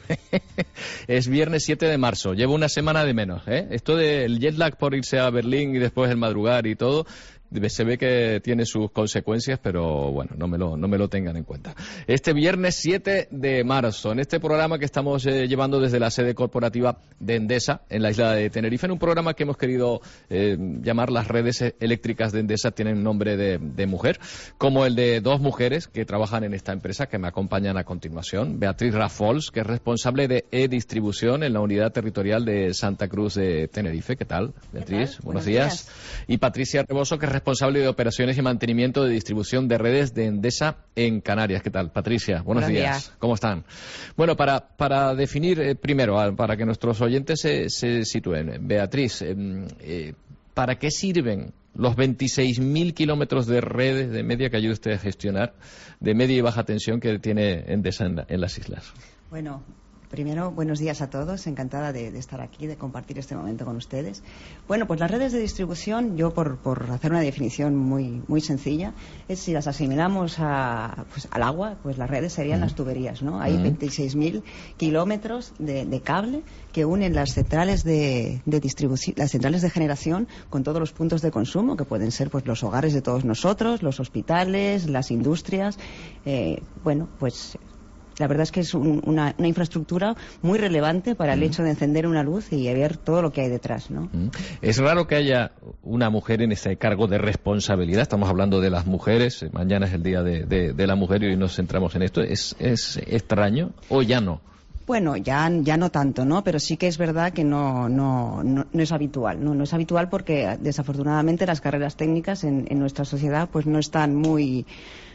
[SPEAKER 1] Es viernes siete de marzo, llevo una semana de menos. ¿eh? Esto del jet lag por irse a Berlín y después el madrugar y todo, se ve que tiene sus consecuencias, pero bueno, no me lo, no me lo tengan en cuenta. Este viernes siete de marzo, en este programa que estamos eh, llevando desde la sede corporativa de Endesa, en la isla de Tenerife, en un programa que hemos querido eh, llamar Las redes eléctricas de Endesa tienen nombre de, de mujer, como el de dos mujeres que trabajan en esta empresa, que me acompañan a continuación. Beatriz Rafols, que es responsable de e-distribución en la unidad territorial de Santa Cruz de Tenerife. ¿Qué tal, Beatriz? Buenos, Buenos días. días. Y Patricia Reboso, que es responsable de operaciones y mantenimiento de distribución de redes de Endesa en Canarias. ¿Qué tal, Patricia? Buenos, Buenos días. días. ¿Cómo están? Bueno, para, para definir eh, primero, para que nuestros oyentes se, se sitúen, Beatriz, eh, eh, ¿para qué sirven los veintiséis mil kilómetros de redes de media que ayuda usted a gestionar, de media y baja tensión que tiene Endesa en, en las islas?
[SPEAKER 19] Bueno, primero, buenos días a todos. Encantada de, de estar aquí, de compartir este momento con ustedes. Bueno, pues las redes de distribución, yo por, por hacer una definición muy, muy sencilla, es si las asimilamos a, pues, al agua, pues las redes serían uh-huh. las tuberías, ¿no? Hay uh-huh. veintiséis mil kilómetros de, de cable que unen las centrales de, de distribución, las centrales de generación con todos los puntos de consumo, que pueden ser pues los hogares de todos nosotros, los hospitales, las industrias. Eh, bueno, pues la verdad es que es un, una, una infraestructura muy relevante para el mm. hecho de encender una luz y ver todo lo que hay detrás, ¿no?
[SPEAKER 1] Mm. Es raro que haya una mujer en ese cargo de responsabilidad. Estamos hablando de las mujeres. Mañana es el Día de, de, de la Mujer y hoy nos centramos en esto. ¿Es, es extraño o ya no?
[SPEAKER 19] Bueno, ya, ya no tanto, ¿no? Pero sí que es verdad que no, no, no, no es habitual, ¿no? No es habitual porque desafortunadamente las carreras técnicas en, en nuestra sociedad pues no están muy...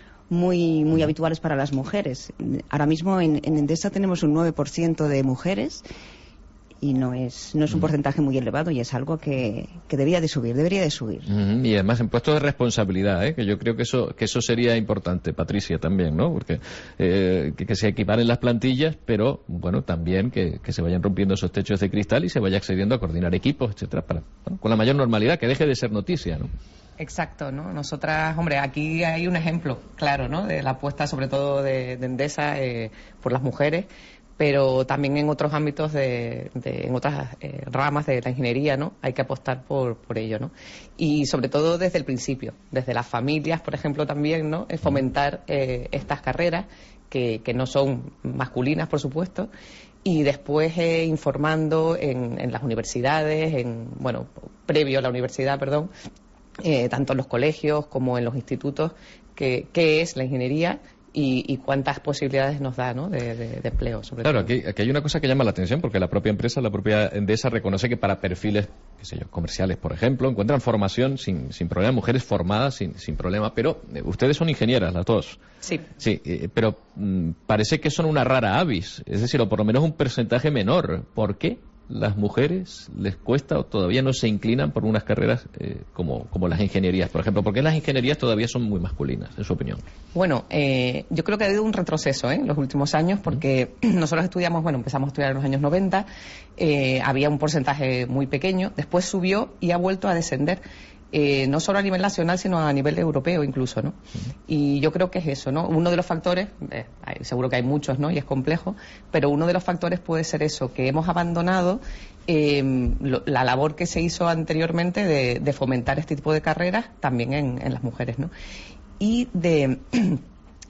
[SPEAKER 19] muy muy habituales para las mujeres. Ahora mismo en, en Endesa tenemos un nueve por ciento de mujeres y no es no es un porcentaje muy elevado y es algo que, que debería de subir, debería de subir.
[SPEAKER 1] Uh-huh. Y además en puestos de responsabilidad, ¿eh? Que yo creo que eso que eso sería importante, Patricia, también, ¿no? Porque eh, que, que se equiparen las plantillas, pero bueno, también que, que se vayan rompiendo esos techos de cristal y se vaya accediendo a coordinar equipos, etcétera, para, bueno, con la mayor normalidad, que deje de ser noticia, ¿no?
[SPEAKER 20] Exacto, ¿no? Nosotras, hombre, aquí hay un ejemplo claro, ¿no? De la apuesta sobre todo de, de Endesa eh, por las mujeres, pero también en otros ámbitos, de, de en otras eh, ramas de la ingeniería, ¿no? Hay que apostar por, por ello, ¿no? Y sobre todo desde el principio, desde las familias, por ejemplo, también, ¿no? Es fomentar eh, estas carreras que, que no son masculinas, por supuesto, y después eh, informando en, en las universidades, en, bueno, previo a la universidad, perdón, Eh, tanto en los colegios como en los institutos, que, qué es la ingeniería y, y cuántas posibilidades nos da, ¿no? de, de, de empleo. Sobre
[SPEAKER 1] claro,
[SPEAKER 20] todo.
[SPEAKER 1] Aquí, aquí hay una cosa que llama la atención, porque la propia empresa, la propia Endesa, reconoce que para perfiles, qué sé yo, comerciales, por ejemplo, encuentran formación sin, sin problema, mujeres formadas sin, sin problema, pero eh, ustedes son ingenieras, las dos.
[SPEAKER 20] Sí.
[SPEAKER 1] Sí, eh, pero mm, parece que son una rara avis, es decir, o por lo menos un porcentaje menor. ¿Por qué las mujeres les cuesta o todavía no se inclinan por unas carreras eh, como, como las ingenierías, por ejemplo? ¿Por qué las ingenierías todavía son muy masculinas, en su opinión?
[SPEAKER 20] Bueno, eh, yo creo que ha habido un retroceso ¿eh? en los últimos años, porque uh-huh. nosotros estudiamos, bueno, empezamos a estudiar en los años noventa, eh, había un porcentaje muy pequeño, después subió y ha vuelto a descender. Eh, no solo a nivel nacional, sino a nivel europeo incluso, ¿no? Uh-huh. Y yo creo que es eso, ¿no? Uno de los factores, eh, hay, seguro que hay muchos, ¿no? Y es complejo, pero uno de los factores puede ser eso, que hemos abandonado eh, lo, la labor que se hizo anteriormente de, de fomentar este tipo de carreras también en, en las mujeres, ¿no? Y de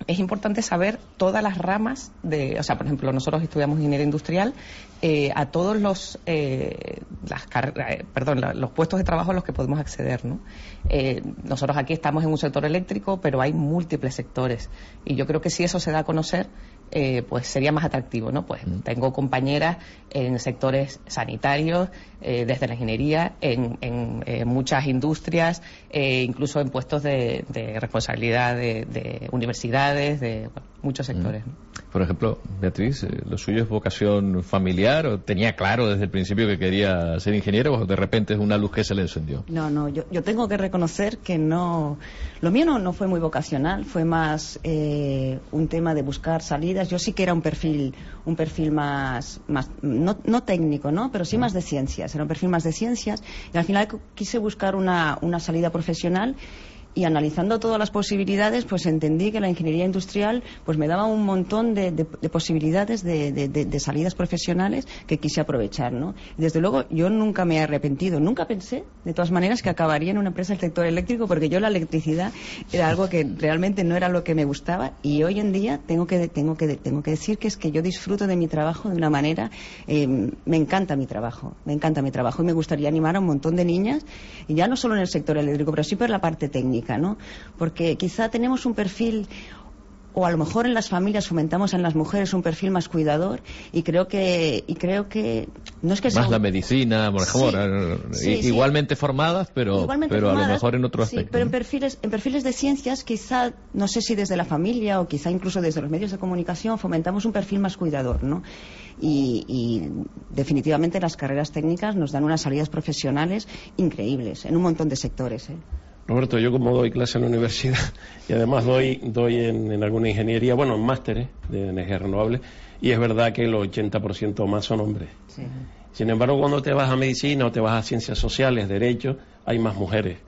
[SPEAKER 20] es importante saber todas las ramas de, o sea, por ejemplo, nosotros estudiamos ingeniería industrial, eh, a todos los eh, las eh, perdón, la, los puestos de trabajo a los que podemos acceder, ¿no? Eh, nosotros aquí estamos en un sector eléctrico, pero hay múltiples sectores, y yo creo que si eso se da a conocer, eh, pues sería más atractivo, ¿no? Pues mm. tengo compañeras en sectores sanitarios, eh, desde la ingeniería, en, en eh, muchas industrias, eh, incluso en puestos de, de responsabilidad de, de universidades, de bueno, muchos sectores,
[SPEAKER 1] mm. ¿no? Por ejemplo, Beatriz, ¿lo suyo es vocación familiar o tenía claro desde el principio que quería ser ingeniero o de repente es una luz que se le encendió?
[SPEAKER 19] No, no, yo, yo tengo que reconocer que no, lo mío no, no fue muy vocacional, fue más eh, un tema de buscar salidas. Yo sí que era un perfil, un perfil más, más no, no técnico, ¿no? Pero sí más de ciencias, era un perfil más de ciencias y al final quise buscar una, una salida profesional. Y analizando todas las posibilidades, pues entendí que la ingeniería industrial pues me daba un montón de, de, de posibilidades de, de, de, de salidas profesionales que quise aprovechar, ¿no? Desde luego, yo nunca me he arrepentido. Nunca pensé, de todas maneras, que acabaría en una empresa del sector eléctrico, porque yo la electricidad era algo que realmente no era lo que me gustaba. Y hoy en día tengo que, tengo que, tengo que decir que es que yo disfruto de mi trabajo de una manera... Eh, me encanta mi trabajo, me encanta mi trabajo. Y me gustaría animar a un montón de niñas, y ya no solo en el sector eléctrico, pero sí por la parte técnica, ¿no? Porque quizá tenemos un perfil, o a lo mejor en las familias fomentamos en las mujeres un perfil más cuidador, y creo que y creo que no es que sea
[SPEAKER 1] más
[SPEAKER 19] un...
[SPEAKER 1] la medicina, mejor, sí, sí, igualmente sí. formadas, pero
[SPEAKER 19] igualmente
[SPEAKER 1] pero
[SPEAKER 19] formadas,
[SPEAKER 1] a lo mejor en otro
[SPEAKER 19] sí,
[SPEAKER 1] aspecto.
[SPEAKER 19] Pero
[SPEAKER 1] ¿no?
[SPEAKER 19] en perfiles en perfiles de ciencias, quizá no sé si desde la familia o quizá incluso desde los medios de comunicación fomentamos un perfil más cuidador, ¿no? Y, y definitivamente las carreras técnicas nos dan unas salidas profesionales increíbles en un montón de sectores, ¿eh?
[SPEAKER 3] Roberto, yo como doy clase en la universidad y además doy doy en, en alguna ingeniería, bueno, en másteres de energía renovable, y es verdad que el ochenta por ciento más son hombres. Sí. Sin embargo, cuando te vas a medicina o te vas a ciencias sociales, derecho, hay más mujeres.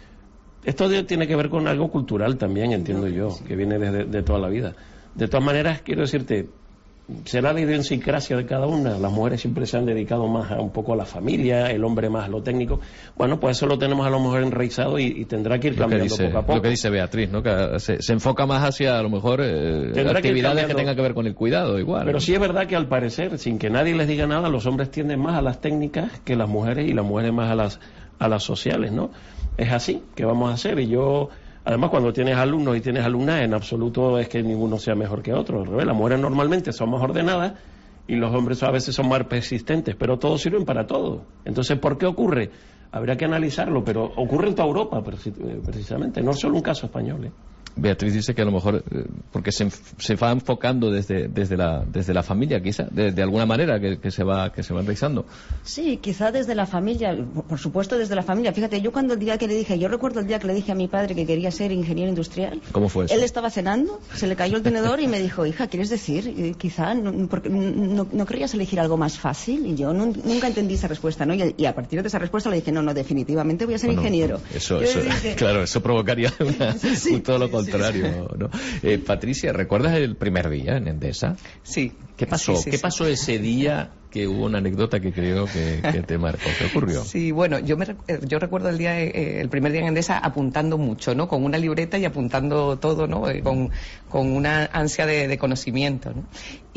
[SPEAKER 3] Esto tiene que ver con algo cultural también, entiendo yo, sí. que viene desde de toda la vida. De todas maneras, quiero decirte, será la idiosincrasia de cada una. Las mujeres siempre se han dedicado más a un poco a la familia, el hombre más a lo técnico. Bueno, pues eso lo tenemos a lo mejor enraizado y, y tendrá que ir cambiando
[SPEAKER 1] dice,
[SPEAKER 3] poco a poco.
[SPEAKER 1] Lo que dice Beatriz, ¿no? Que se, se enfoca más hacia a lo mejor eh, actividades que, que tengan que ver con el cuidado, igual.
[SPEAKER 3] Pero
[SPEAKER 1] ¿no?
[SPEAKER 3] sí es verdad que al parecer, sin que nadie les diga nada, los hombres tienden más a las técnicas que las mujeres, y las mujeres más a las a las sociales, ¿no? Es así que vamos a hacer. Y yo... Además, cuando tienes alumnos y tienes alumnas, en absoluto es que ninguno sea mejor que otro. Al revés, las mujeres normalmente son más ordenadas y los hombres a veces son más persistentes, pero todos sirven para todo. Entonces, ¿por qué ocurre? Habría que analizarlo, pero ocurre en toda Europa, precisamente, no es solo un caso español, ¿eh?
[SPEAKER 1] Beatriz dice que a lo mejor eh, porque se, se va enfocando desde desde la desde la familia, quizá de, de alguna manera que, que se va que se va realizando.
[SPEAKER 19] Sí, quizá desde la familia, por supuesto desde la familia. Fíjate, yo cuando el día que le dije, yo recuerdo el día que le dije a mi padre que quería ser ingeniero industrial.
[SPEAKER 1] ¿Cómo fue eso?
[SPEAKER 19] Él estaba cenando, se le cayó el tenedor y me dijo, hija, ¿quieres decir? Eh, quizá no, porque, no, no querías elegir algo más fácil. Y yo no, nunca entendí esa respuesta, ¿no? Y, y a partir de esa respuesta le dije, no, no, definitivamente voy a ser bueno, ingeniero.
[SPEAKER 1] Eso, eso, dije... claro, eso provocaría una, sí, todo lo contrario. Sí, sí. ¿No? Eh, Patricia, ¿recuerdas el primer día en Endesa?
[SPEAKER 20] Sí.
[SPEAKER 1] ¿Qué pasó?
[SPEAKER 20] Sí, sí,
[SPEAKER 1] ¿Qué
[SPEAKER 20] sí.
[SPEAKER 1] pasó ese día que hubo una anécdota que creo que, que te marcó? ¿Qué ocurrió?
[SPEAKER 20] Sí, bueno, yo me yo recuerdo el día eh, el primer día en Endesa apuntando mucho, ¿no? Con una libreta y apuntando todo, ¿no? Eh, con, con una ansia de, de conocimiento, ¿no?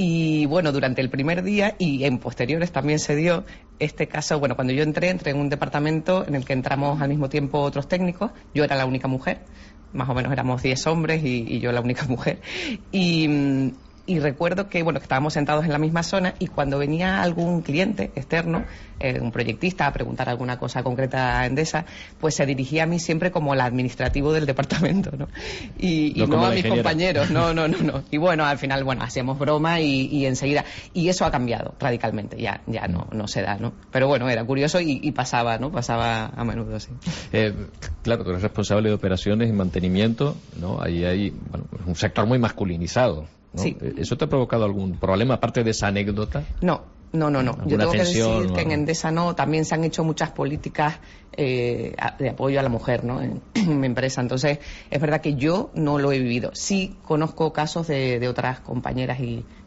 [SPEAKER 20] Y bueno, durante el primer día y en posteriores también se dio este caso. Bueno, cuando yo entré, entré en un departamento en el que entramos al mismo tiempo otros técnicos. Yo era la única mujer. Más o menos éramos diez hombres y, y yo la única mujer. Y, y recuerdo que, bueno, que estábamos sentados en la misma zona y cuando venía algún cliente externo, eh, un proyectista, a preguntar alguna cosa concreta a Endesa, pues se dirigía a mí siempre como el administrativo del departamento, ¿no? Y, y no, no a mis ingeniera. compañeros, no, no, no, no. Y bueno, al final, bueno, hacíamos broma y, y enseguida. Y eso ha cambiado radicalmente, ya ya no no se da, ¿no? Pero bueno, era curioso y, y pasaba, ¿no? Pasaba a menudo, sí.
[SPEAKER 1] Eh, claro, tú eres responsable de operaciones y mantenimiento, ¿no? Ahí hay, bueno, un sector muy masculinizado, ¿no?
[SPEAKER 20] Sí.
[SPEAKER 1] ¿Eso te ha provocado algún problema aparte de esa anécdota?
[SPEAKER 20] No. No, no, no. Yo tengo
[SPEAKER 1] tensión,
[SPEAKER 20] que decir
[SPEAKER 1] ¿no?
[SPEAKER 20] que en Endesa no, también se han hecho muchas políticas eh, de apoyo a la mujer, ¿no? En, en mi empresa. Entonces, es verdad que yo no lo he vivido. Sí conozco casos de, de otras compañeras y,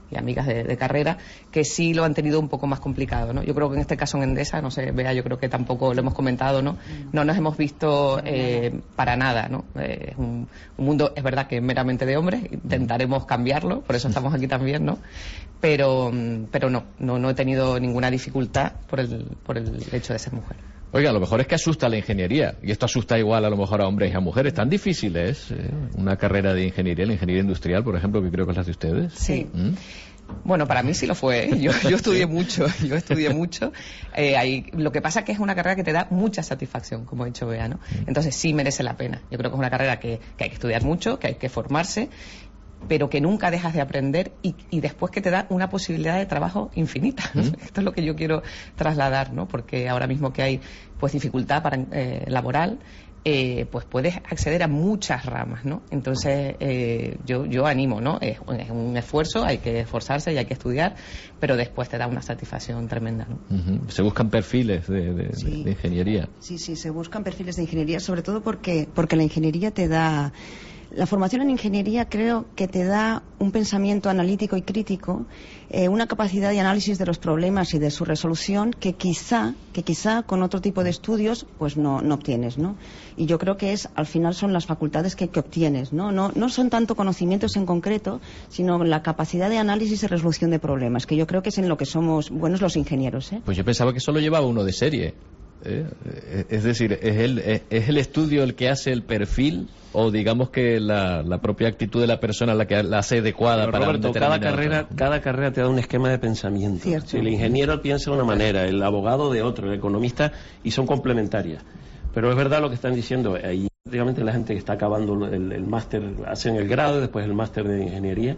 [SPEAKER 20] y amigas de, de carrera que sí lo han tenido un poco más complicado, ¿no? Yo creo que en este caso en Endesa, no sé, Bea, yo creo que tampoco lo hemos comentado, ¿no? No nos hemos visto eh, para nada, ¿no? Eh, es un, un mundo, es verdad que es meramente de hombres, intentaremos cambiarlo, por eso estamos aquí también, ¿no? Pero, pero no, no, no he tenido ninguna dificultad por el, por el hecho de ser mujer.
[SPEAKER 1] Oiga, a lo mejor es que asusta la ingeniería, y esto asusta igual a lo mejor a hombres y a mujeres. ¿Tan difícil es eh, una carrera de ingeniería, la ingeniería industrial, por ejemplo, que creo que es la de ustedes?
[SPEAKER 20] Sí.
[SPEAKER 1] ¿Mm?
[SPEAKER 20] Bueno, para mí sí lo fue, ¿eh? yo, yo estudié mucho, yo estudié mucho. Eh, ahí, lo que pasa es que es una carrera que te da mucha satisfacción, como ha dicho Bea, ¿no? Entonces sí merece la pena. Yo creo que es una carrera que, que hay que estudiar mucho, que hay que formarse, pero que nunca dejas de aprender y, y después que te da una posibilidad de trabajo infinita. ¿no? ¿Mm? Esto es lo que yo quiero trasladar, ¿no? Porque ahora mismo que hay pues dificultad para, eh, laboral, eh, pues puedes acceder a muchas ramas, ¿no? Entonces eh, yo, yo animo, ¿no? Es, es un esfuerzo, hay que esforzarse y hay que estudiar, pero después te da una satisfacción tremenda, ¿no?
[SPEAKER 1] Uh-huh. Se buscan perfiles de, de,
[SPEAKER 19] sí.
[SPEAKER 1] de, de ingeniería.
[SPEAKER 19] Sí, sí, se buscan perfiles de ingeniería, sobre todo porque, porque la ingeniería te da... La formación en ingeniería creo que te da un pensamiento analítico y crítico, eh, una capacidad de análisis de los problemas y de su resolución que quizá, que quizá con otro tipo de estudios pues no, no obtienes, ¿no? Y yo creo que es, al final son las facultades que, que obtienes, ¿no? No, no son tanto conocimientos en concreto, sino la capacidad de análisis y resolución de problemas, que yo creo que es en lo que somos buenos los ingenieros, ¿eh?
[SPEAKER 1] Pues yo pensaba que solo llevaba uno de serie. ¿Eh? Es decir, ¿es el, ¿es el estudio el que hace el perfil o digamos que la, la propia actitud de la persona la que la hace adecuada?
[SPEAKER 3] Pero,
[SPEAKER 1] para
[SPEAKER 3] Roberto,
[SPEAKER 1] un
[SPEAKER 3] cada
[SPEAKER 1] determinado
[SPEAKER 3] carrera,
[SPEAKER 1] trabajo?
[SPEAKER 3] cada carrera te da un esquema de pensamiento.
[SPEAKER 19] Cierto.
[SPEAKER 3] Si el ingeniero piensa de una manera, el abogado de otra, el economista, y son complementarias. Pero es verdad lo que están diciendo. Ahí, prácticamente la gente que está acabando el, el máster, hacen el grado y después el máster de ingeniería,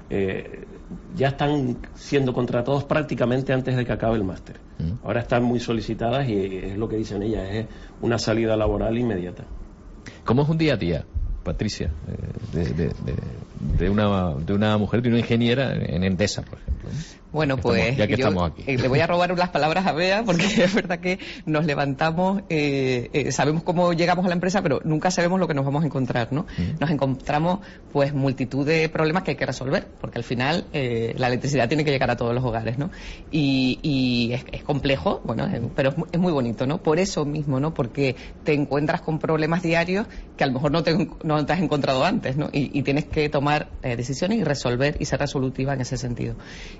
[SPEAKER 3] eh, ya están siendo contratados prácticamente antes de que acabe el máster. Mm. Ahora están muy solicitadas y es lo que dicen ellas, es una salida laboral inmediata.
[SPEAKER 1] ¿Cómo es un día a día, Patricia, eh, de, de, de, de, una, de una mujer, de una ingeniera en Endesa, por ejemplo?
[SPEAKER 20] Bueno, pues
[SPEAKER 1] estamos, ya que
[SPEAKER 20] yo
[SPEAKER 1] estamos aquí.
[SPEAKER 20] Eh, le voy a robar las palabras a Bea porque es verdad que nos levantamos, eh, eh, sabemos cómo llegamos a la empresa, pero nunca sabemos lo que nos vamos a encontrar, ¿no? Mm. Nos encontramos pues multitud de problemas que hay que resolver, porque al final eh, la electricidad tiene que llegar a todos los hogares, ¿no? Y, y es, es complejo, bueno, es, pero es muy, es muy bonito, ¿no? Por eso mismo, ¿no? Porque te encuentras con problemas diarios que a lo mejor no te, no te has encontrado antes, ¿no? Y, y tienes que tomar eh, decisiones y resolver y ser resolutiva en ese sentido.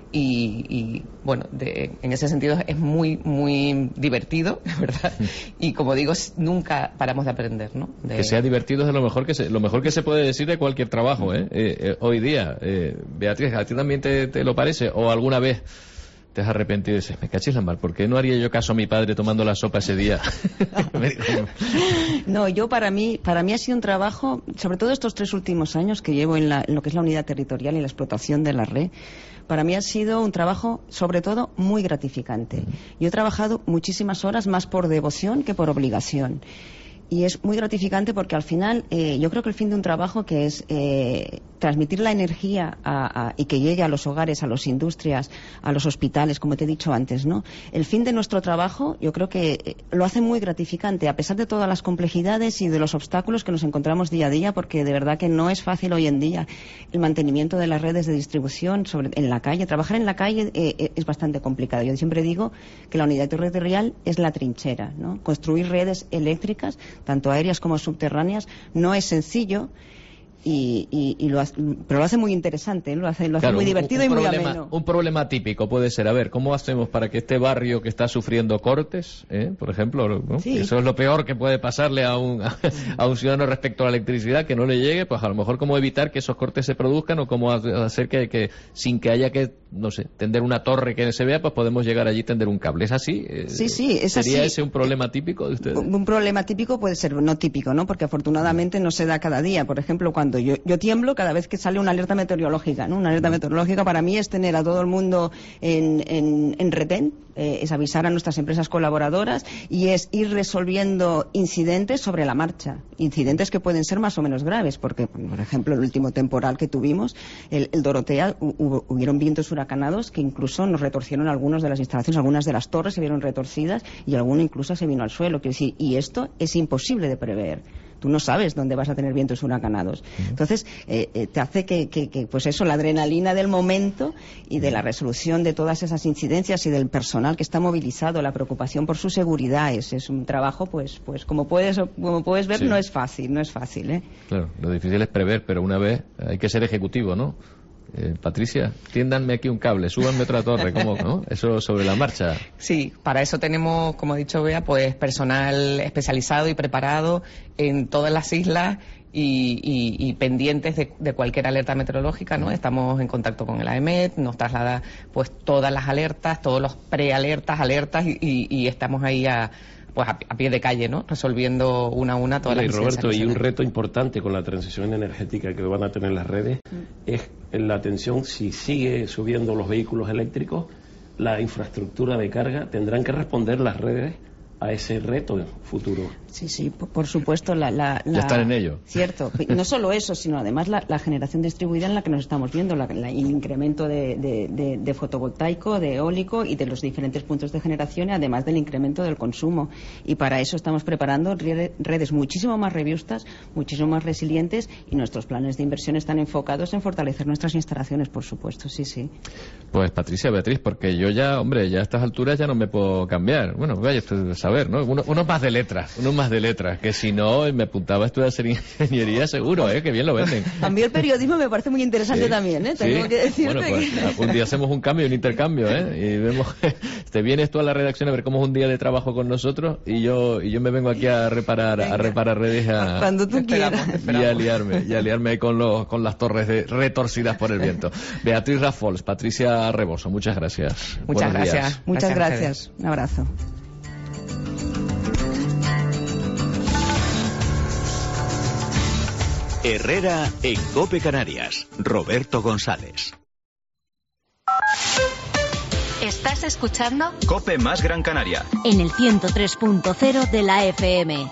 [SPEAKER 20] Y Y, y bueno, de, en ese sentido es muy, muy divertido, ¿verdad? Y como digo, nunca paramos de aprender, ¿no? De...
[SPEAKER 1] Que sea divertido es de lo mejor que se, lo mejor que se puede decir de cualquier trabajo, ¿eh? eh, eh hoy día. Eh, Beatriz, ¿a ti también te, te lo parece? ¿O alguna vez te has arrepentido y dices, me cachis la mar, ¿por qué no haría yo caso a mi padre tomando la sopa ese día?
[SPEAKER 19] No, yo para mí, para mí ha sido un trabajo, sobre todo estos tres últimos años que llevo en, la, en lo que es la unidad territorial y la explotación de la red, para mí ha sido un trabajo, sobre todo, muy gratificante. Yo he trabajado muchísimas horas más por devoción que por obligación. Y es muy gratificante porque al final eh, yo creo que el fin de un trabajo que es eh, transmitir la energía a, a, y que llegue a los hogares, a las industrias, a los hospitales, como te he dicho antes, ¿no? El fin de nuestro trabajo yo creo que eh, lo hace muy gratificante a pesar de todas las complejidades y de los obstáculos que nos encontramos día a día, porque de verdad que no es fácil hoy en día el mantenimiento de las redes de distribución sobre, en la calle. Trabajar en la calle eh, es bastante complicado. Yo siempre digo que la unidad territorial es la trinchera, ¿no? Construir redes eléctricas tanto aéreas como subterráneas, no es sencillo, y, y, y lo hace, pero lo hace muy interesante, ¿eh? lo hace, lo hace
[SPEAKER 1] claro,
[SPEAKER 19] muy
[SPEAKER 1] un,
[SPEAKER 19] divertido
[SPEAKER 1] un
[SPEAKER 19] y muy
[SPEAKER 1] problema,
[SPEAKER 19] ameno.
[SPEAKER 1] Un problema típico puede ser, a ver, ¿cómo hacemos para que este barrio que está sufriendo cortes, eh, por ejemplo, ¿no? Sí. Eso es lo peor que puede pasarle a un, a un ciudadano respecto a la electricidad, que no le llegue, pues a lo mejor cómo evitar que esos cortes se produzcan o cómo hacer que, que sin que haya que, no sé, tender una torre que se vea, pues podemos llegar allí y tender un cable. ¿Es así?
[SPEAKER 19] Sí, sí, es
[SPEAKER 1] ¿Sería
[SPEAKER 19] así.
[SPEAKER 1] ese un problema típico de ustedes?
[SPEAKER 19] Un problema típico puede ser no típico, ¿no? Porque afortunadamente no se da cada día. Por ejemplo, cuando yo, yo tiemblo cada vez que sale una alerta meteorológica, ¿no? Una alerta meteorológica para mí es tener a todo el mundo en, en, en retén, eh, es avisar a nuestras empresas colaboradoras y es ir resolviendo incidentes sobre la marcha. Incidentes que pueden ser más o menos graves, porque, por ejemplo, el último temporal que tuvimos, el, el Dorotea, hubo, hubieron vientos huracanados que incluso nos retorcieron algunas de las instalaciones, algunas de las torres se vieron retorcidas y alguna incluso se vino al suelo. Quiero decir, y esto es imposible de prever. tú no sabes dónde vas a tener vientos huracanados. Entonces, eh, eh, te hace que, que, que, pues eso, la adrenalina del momento y de la resolución de todas esas incidencias y del personal que está movilizado, la preocupación por su seguridad, es, es un trabajo, pues, pues como puedes, como puedes ver, sí. no es fácil, no es fácil, ¿eh?
[SPEAKER 1] Claro, lo difícil es prever, pero una vez hay que ser ejecutivo, ¿no? Eh, Patricia, tiéndanme aquí un cable, súbanme otra torre, ¿cómo, no? Eso sobre la marcha.
[SPEAKER 20] Sí, para eso tenemos, como ha dicho Bea, pues personal especializado y preparado en todas las islas y, y, y pendientes de, de cualquier alerta meteorológica, ¿no? Estamos en contacto con el A E M E T, nos traslada pues todas las alertas, todos los prealertas, alertas y, y, y estamos ahí a pues a, a pie de calle, ¿no? Resolviendo una a una todas
[SPEAKER 3] Mira,
[SPEAKER 20] las
[SPEAKER 3] y Roberto, y un
[SPEAKER 20] incidencias.
[SPEAKER 3] reto importante con la transición energética que van a tener las redes mm. es la atención, si sigue subiendo los vehículos eléctricos, la infraestructura de carga, tendrán que responder las redes a ese reto futuro.
[SPEAKER 19] Sí, sí, por, por supuesto. La, la, la...
[SPEAKER 1] Ya están en ello.
[SPEAKER 19] Cierto. No solo eso, sino además la, la generación distribuida en la que nos estamos viendo, la, la, el incremento de, de, de, de fotovoltaico, de eólico y de los diferentes puntos de generación, además del incremento del consumo. Y para eso estamos preparando redes muchísimo más robustas, muchísimo más resilientes, y nuestros planes de inversión están enfocados en fortalecer nuestras instalaciones, por supuesto, sí, sí.
[SPEAKER 1] Pues Patricia, Beatriz, porque yo ya, hombre, ya a estas alturas ya no me puedo cambiar. Bueno, vaya usted a saber, ¿no? Uno, uno más de letras, uno más de letras, que si no me apuntaba a estudiar ingeniería seguro, ¿eh? Que bien lo venden.
[SPEAKER 19] A mí el periodismo me parece muy interesante
[SPEAKER 1] sí,
[SPEAKER 19] también, ¿eh? Tengo
[SPEAKER 1] sí.
[SPEAKER 19] que decirte.
[SPEAKER 1] Bueno, pues
[SPEAKER 19] que...
[SPEAKER 1] un día hacemos un cambio, un intercambio, ¿eh? Y vemos, te vienes tú a la redacción a ver cómo es un día de trabajo con nosotros y yo y yo me vengo aquí a reparar Venga. a reparar redes a,
[SPEAKER 19] cuando tú quieras
[SPEAKER 1] y a liarme y a liarme ahí con los con las torres de, retorcidas por el viento. Beatriz Rafols, Patricia Reboso, muchas gracias.
[SPEAKER 20] Muchas
[SPEAKER 1] Buenos
[SPEAKER 20] gracias.
[SPEAKER 1] Días.
[SPEAKER 19] Muchas
[SPEAKER 20] gracias.
[SPEAKER 19] gracias. Un abrazo.
[SPEAKER 4] Herrera en COPE Canarias. Roberto González.
[SPEAKER 13] ¿Estás escuchando?
[SPEAKER 4] COPE más Gran Canaria.
[SPEAKER 5] En el ciento tres punto cero de la F M.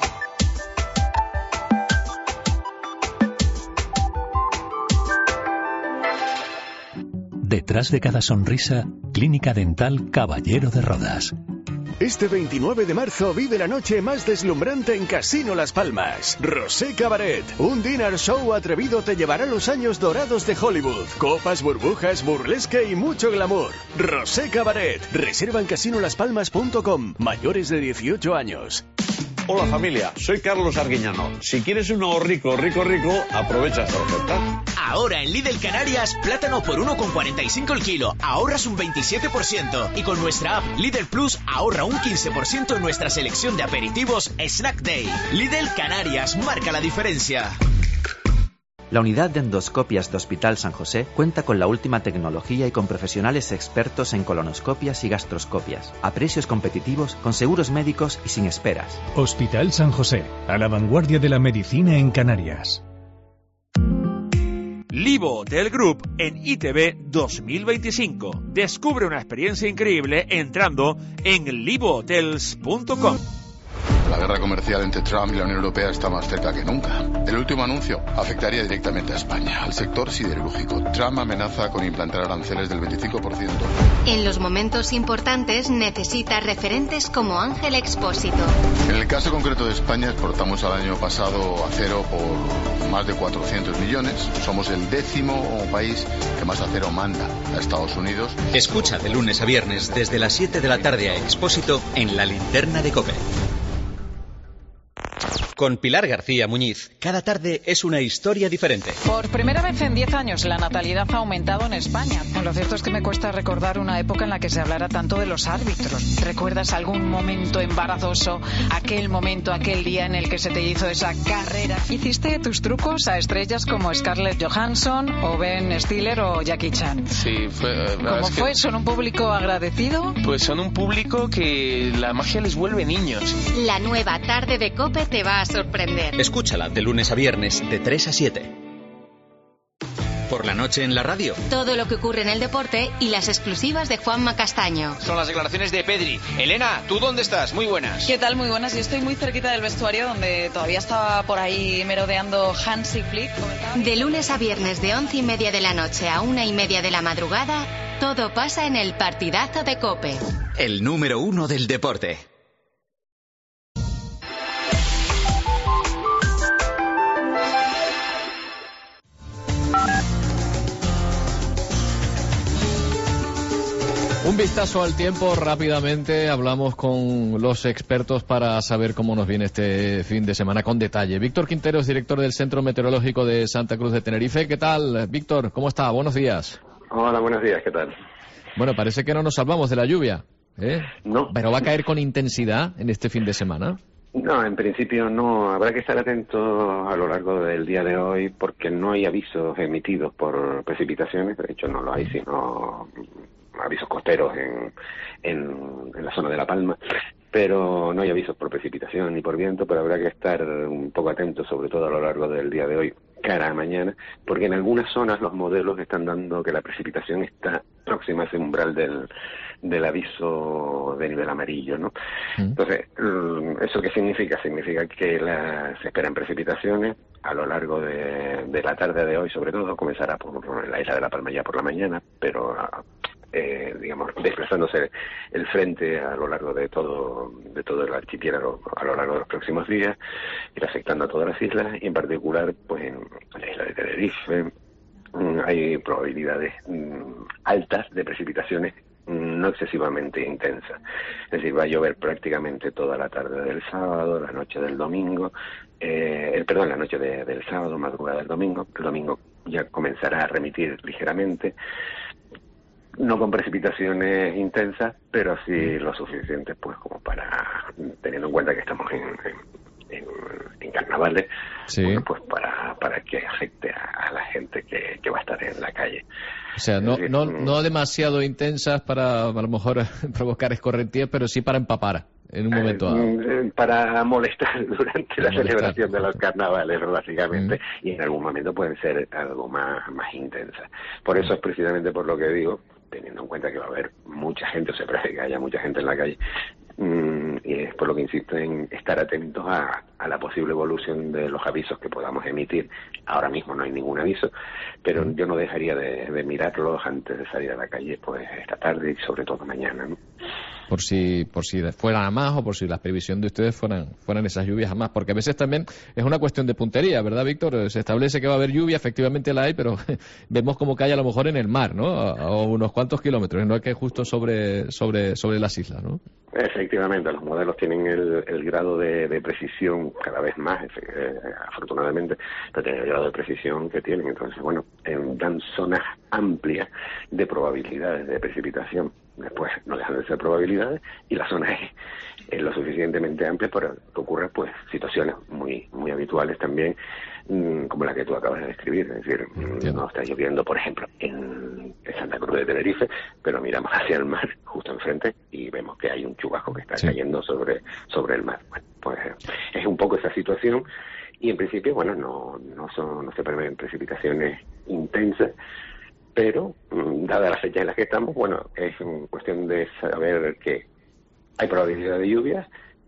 [SPEAKER 7] Detrás de cada sonrisa, Clínica Dental Caballero de Rodas.
[SPEAKER 21] Este veintinueve de marzo vive la noche más deslumbrante en Casino Las Palmas. Rosé Cabaret, un dinner show atrevido te llevará a los años dorados de Hollywood. Copas, burbujas, burlesque y mucho glamour. Rosé Cabaret. Reserva en casino las palmas punto com. Mayores de dieciocho años.
[SPEAKER 22] Hola familia, soy Carlos Arguiñano. Si quieres uno rico, rico, rico, aprovecha esta oferta.
[SPEAKER 23] Ahora en Lidl Canarias, plátano por uno con cuarenta y cinco el kilo, ahorras un veintisiete por ciento. Y con nuestra app Lidl Plus, ahorra un quince por ciento en nuestra selección de aperitivos Snack Day. Lidl Canarias, marca la diferencia.
[SPEAKER 24] La unidad de endoscopias de Hospital San José cuenta con la última tecnología y con profesionales expertos en colonoscopias y gastroscopias, a precios competitivos, con seguros médicos y sin esperas.
[SPEAKER 25] Hospital San José, a la vanguardia de la medicina en Canarias.
[SPEAKER 6] Livo Hotel Group en I T V dos mil veinticinco. Descubre una experiencia increíble entrando en livo hotels punto com.
[SPEAKER 14] La guerra comercial entre Trump y la Unión Europea está más cerca que nunca. El último anuncio afectaría directamente a España, al sector siderúrgico. Trump amenaza con implantar aranceles del veinticinco por ciento.
[SPEAKER 13] En los momentos importantes necesita referentes como Ángel Expósito.
[SPEAKER 14] En el caso concreto de España, exportamos al año pasado acero por más de cuatrocientos millones. Somos el décimo país que más acero manda a Estados Unidos.
[SPEAKER 4] Escucha de lunes a viernes desde las siete de la tarde a Expósito en la linterna de COPE. Con Pilar García Muñiz, cada tarde es una historia diferente.
[SPEAKER 12] Por primera vez en diez años la natalidad ha aumentado en España. Lo cierto es que me cuesta recordar una época en la que se hablara tanto de los árbitros. ¿Recuerdas algún momento embarazoso? Aquel momento, aquel día en el que se te hizo esa carrera. ¿Hiciste tus trucos a estrellas como Scarlett Johansson o Ben Stiller o Jackie Chan?
[SPEAKER 26] Sí, fue...
[SPEAKER 12] ¿Cómo fue? Que... ¿Son un público agradecido?
[SPEAKER 26] Pues son un público que la magia les vuelve niños.
[SPEAKER 13] La nueva tarde de COPE te va a sorprender.
[SPEAKER 4] Escúchala de lunes a viernes de tres a siete. Por la noche en la radio.
[SPEAKER 13] Todo lo que ocurre en el deporte y las exclusivas de Juanma Castaño.
[SPEAKER 11] Son las declaraciones de Pedri. Elena, ¿tú dónde estás? Muy buenas.
[SPEAKER 12] ¿Qué tal? Muy buenas. Yo estoy muy cerquita del vestuario donde todavía estaba por ahí merodeando Hansi Flick.
[SPEAKER 13] De lunes a viernes de once y media de la noche a una y media de la madrugada, todo pasa en el partidazo de COPE.
[SPEAKER 4] El número uno del deporte.
[SPEAKER 1] Un vistazo al tiempo rápidamente. Hablamos con los expertos para saber cómo nos viene este fin de semana con detalle. Víctor Quinteros, director del Centro Meteorológico de Santa Cruz de Tenerife. ¿Qué tal, Víctor? ¿Cómo está? Buenos días.
[SPEAKER 2] Hola, buenos días. ¿Qué tal?
[SPEAKER 1] Bueno, parece que no nos salvamos de la lluvia, ¿eh?
[SPEAKER 2] No.
[SPEAKER 1] ¿Pero va a caer con intensidad en este fin de semana?
[SPEAKER 2] No, en principio no. Habrá que estar atentos a lo largo del día de hoy porque no hay avisos emitidos por precipitaciones. De hecho, no lo hay, sino avisos costeros en, en, en la zona de La Palma. Pero no hay avisos por precipitación ni por viento, pero habrá que estar un poco atentos, sobre todo a lo largo del día de hoy, cara a mañana, porque en algunas zonas los modelos están dando que la precipitación está próxima a ese umbral del, del aviso de nivel amarillo, ¿no? Mm. Entonces, ¿eso qué significa? Significa que la, se esperan precipitaciones a lo largo de, de la tarde de hoy, sobre todo, comenzará por la isla de La Palma ya por la mañana, pero Eh, digamos, desplazándose el frente a lo largo de todo de todo el archipiélago a lo largo de los próximos días, ir afectando a todas las islas y en particular pues en la isla de Tenerife mmm, hay probabilidades mmm, altas de precipitaciones mmm, no excesivamente intensas, es decir, va a llover prácticamente toda la tarde del sábado, la noche del domingo, eh, el, perdón, la noche de, del sábado, madrugada del domingo, el domingo ya comenzará a remitir ligeramente, no con precipitaciones intensas, pero sí lo suficiente pues como para, teniendo en cuenta que estamos en, en, en, en carnavales,
[SPEAKER 1] sí.
[SPEAKER 2] Bueno, pues para, para que afecte a, a la gente que, que va a estar en la calle.
[SPEAKER 1] O sea, no, decir, no, no demasiado intensas para a lo mejor provocar escorrentías, pero sí para empapar en un momento dado.
[SPEAKER 2] Eh, para molestar durante para la molestar. celebración de los carnavales, básicamente, mm. y en algún momento pueden ser algo más, más intensas. Por eso es precisamente por lo que digo, teniendo en cuenta que va a haber mucha gente, o se prevé que haya mucha gente en la calle, mmm, y es por lo que insisto en estar atentos a, a la posible evolución de los avisos que podamos emitir. Ahora mismo no hay ningún aviso, pero yo no dejaría de, de mirarlos antes de salir a la calle, pues esta tarde y sobre todo mañana, ¿no?
[SPEAKER 1] Por si por si fueran a más o por si las previsiones de ustedes fueran fueran esas lluvias a más, porque a veces también es una cuestión de puntería, ¿verdad, Víctor? Se establece que va a haber lluvia, efectivamente la hay, pero vemos como cae a lo mejor en el mar, ¿no? A, a unos cuantos kilómetros, no es que justo sobre sobre sobre las islas, ¿no?
[SPEAKER 2] Efectivamente, los modelos tienen el, el grado de, de precisión cada vez más, eh, afortunadamente, pero tienen el grado de precisión que tienen, entonces, bueno, en, dan zonas amplias de probabilidades de precipitación. Después no dejan de ser probabilidades y la zona es, es lo suficientemente amplia para que ocurran pues situaciones muy muy habituales también, mmm, como la que tú acabas de describir, es decir, Entiendo. no está lloviendo por ejemplo en, en Santa Cruz de Tenerife, pero miramos hacia el mar justo enfrente y vemos que hay un chubasco que está sí. cayendo sobre sobre el mar. Bueno, pues es un poco esa situación y en principio bueno no no son no se prevén precipitaciones intensas, pero dadas las fechas en las que estamos, bueno, es cuestión de saber que hay probabilidad de lluvias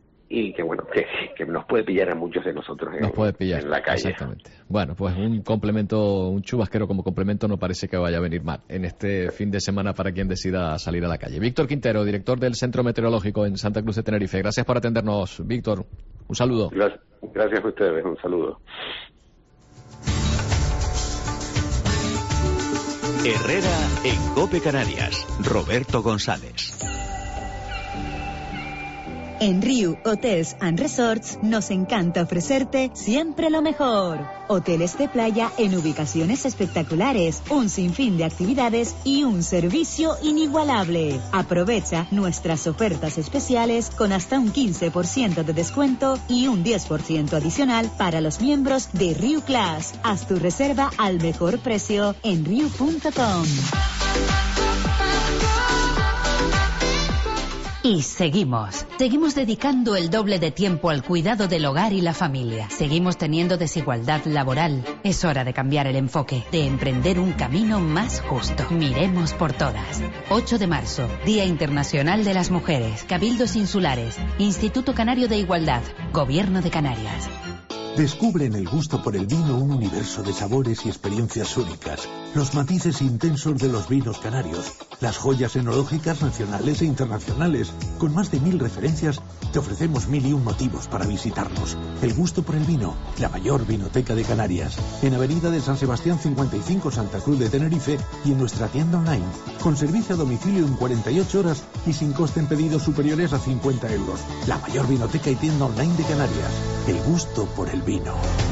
[SPEAKER 2] y que bueno que, que nos puede pillar a muchos de nosotros en,
[SPEAKER 1] nos puede pillar,
[SPEAKER 2] en la calle.
[SPEAKER 1] Exactamente. Bueno, pues un complemento, un chubasquero como complemento no parece que vaya a venir mal en este fin de semana para quien decida salir a la calle. Víctor Quintero, director del Centro Meteorológico en Santa Cruz de Tenerife. Gracias por atendernos, Víctor. Un saludo.
[SPEAKER 2] Gracias, gracias a ustedes, un saludo.
[SPEAKER 4] Herrera en COPE Canarias. Roberto González.
[SPEAKER 18] En Riu Hotels and Resorts nos encanta ofrecerte siempre lo mejor. Hoteles de playa en ubicaciones espectaculares, un sinfín de actividades y un servicio inigualable. Aprovecha nuestras ofertas especiales con hasta un quince por ciento de descuento y un diez por ciento adicional para los miembros de Riu Class. Haz tu reserva al mejor precio en riu punto com.
[SPEAKER 8] Y seguimos. Seguimos dedicando el doble de tiempo al cuidado del hogar y la familia. Seguimos teniendo desigualdad laboral. Es hora de cambiar el enfoque, de emprender un camino más justo. Miremos por todas. ocho de marzo, Día Internacional de las Mujeres. Cabildos Insulares. Instituto Canario de Igualdad. Gobierno de Canarias.
[SPEAKER 3] Descubre en el gusto por el vino un universo de sabores y experiencias únicas, los matices intensos de los vinos canarios, las joyas enológicas nacionales e internacionales. Con más de mil referencias, te ofrecemos mil y un motivos para visitarnos. El gusto por el vino, la mayor vinoteca de Canarias. En Avenida de San Sebastián cincuenta y cinco, Santa Cruz de Tenerife, y en nuestra tienda online, con servicio a domicilio en cuarenta y ocho horas y sin coste en pedidos superiores a cincuenta euros. La mayor vinoteca y tienda online de Canarias. El gusto por el vino.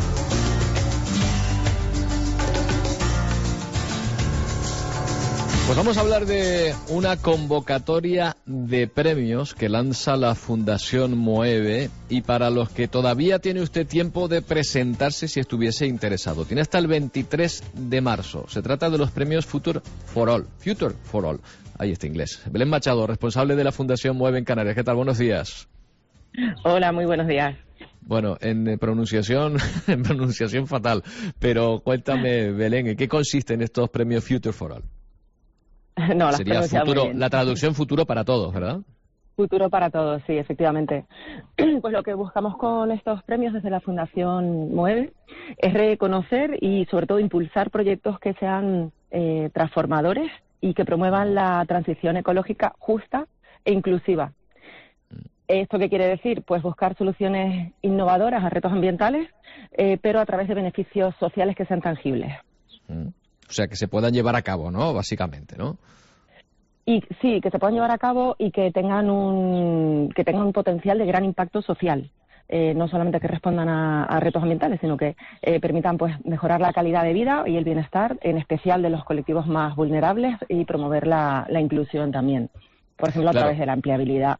[SPEAKER 1] Pues vamos a hablar de una convocatoria de premios que lanza la Fundación Moeve, y para los que todavía tiene usted tiempo de presentarse si estuviese interesado. Tiene hasta el veintitrés de marzo. Se trata de los premios Future for All. Future for All. Ahí está inglés. Belén Machado, responsable de la Fundación Moeve en Canarias. ¿Qué tal? Buenos días.
[SPEAKER 9] Hola, muy buenos días.
[SPEAKER 1] Bueno, en eh, pronunciación, en pronunciación fatal, pero cuéntame, Belén, ¿en qué consisten estos premios Future for All?
[SPEAKER 9] No, las
[SPEAKER 1] Sería futuro, la traducción futuro para todos, ¿verdad?
[SPEAKER 9] Futuro para todos, sí, efectivamente. Pues lo que buscamos con estos premios desde la Fundación Mueve es reconocer y sobre todo impulsar proyectos que sean eh, transformadores y que promuevan la transición ecológica justa e inclusiva. ¿Esto qué quiere decir? Pues buscar soluciones innovadoras a retos ambientales, eh, pero a través de beneficios sociales que sean tangibles.
[SPEAKER 1] Mm. O sea, que se puedan llevar a cabo, ¿no? Básicamente, ¿no?
[SPEAKER 9] Y sí, que se puedan llevar a cabo y que tengan un que tengan un potencial de gran impacto social. Eh, no solamente que respondan a, a retos ambientales, sino que eh, permitan pues mejorar la calidad de vida y el bienestar, en especial de los colectivos más vulnerables, y promover la, la inclusión también. Por ejemplo, a
[SPEAKER 1] Claro.
[SPEAKER 9] través de la empleabilidad.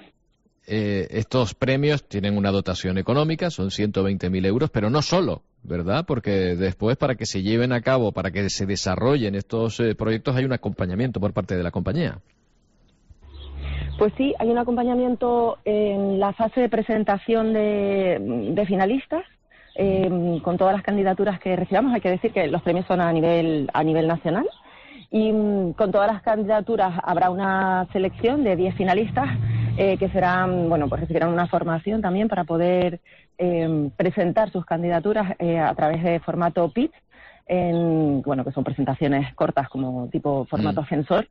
[SPEAKER 1] Eh, estos premios tienen una dotación económica, son ciento veinte mil euros, pero no solo, ¿verdad? Porque después, para que se lleven a cabo, para que se desarrollen estos eh, proyectos, hay un acompañamiento por parte de la compañía.
[SPEAKER 9] Pues sí, hay un acompañamiento en la fase de presentación de, de finalistas, eh, con todas las candidaturas que recibamos. Hay que decir que los premios son a nivel, a nivel nacional. Y mm, con todas las candidaturas habrá una selección de diez finalistas eh, que serán, bueno, pues recibirán una formación también para poder eh, presentar sus candidaturas eh, a través de formato pitch, en, bueno, que son presentaciones cortas como tipo formato
[SPEAKER 10] Mm.
[SPEAKER 9] ascensor,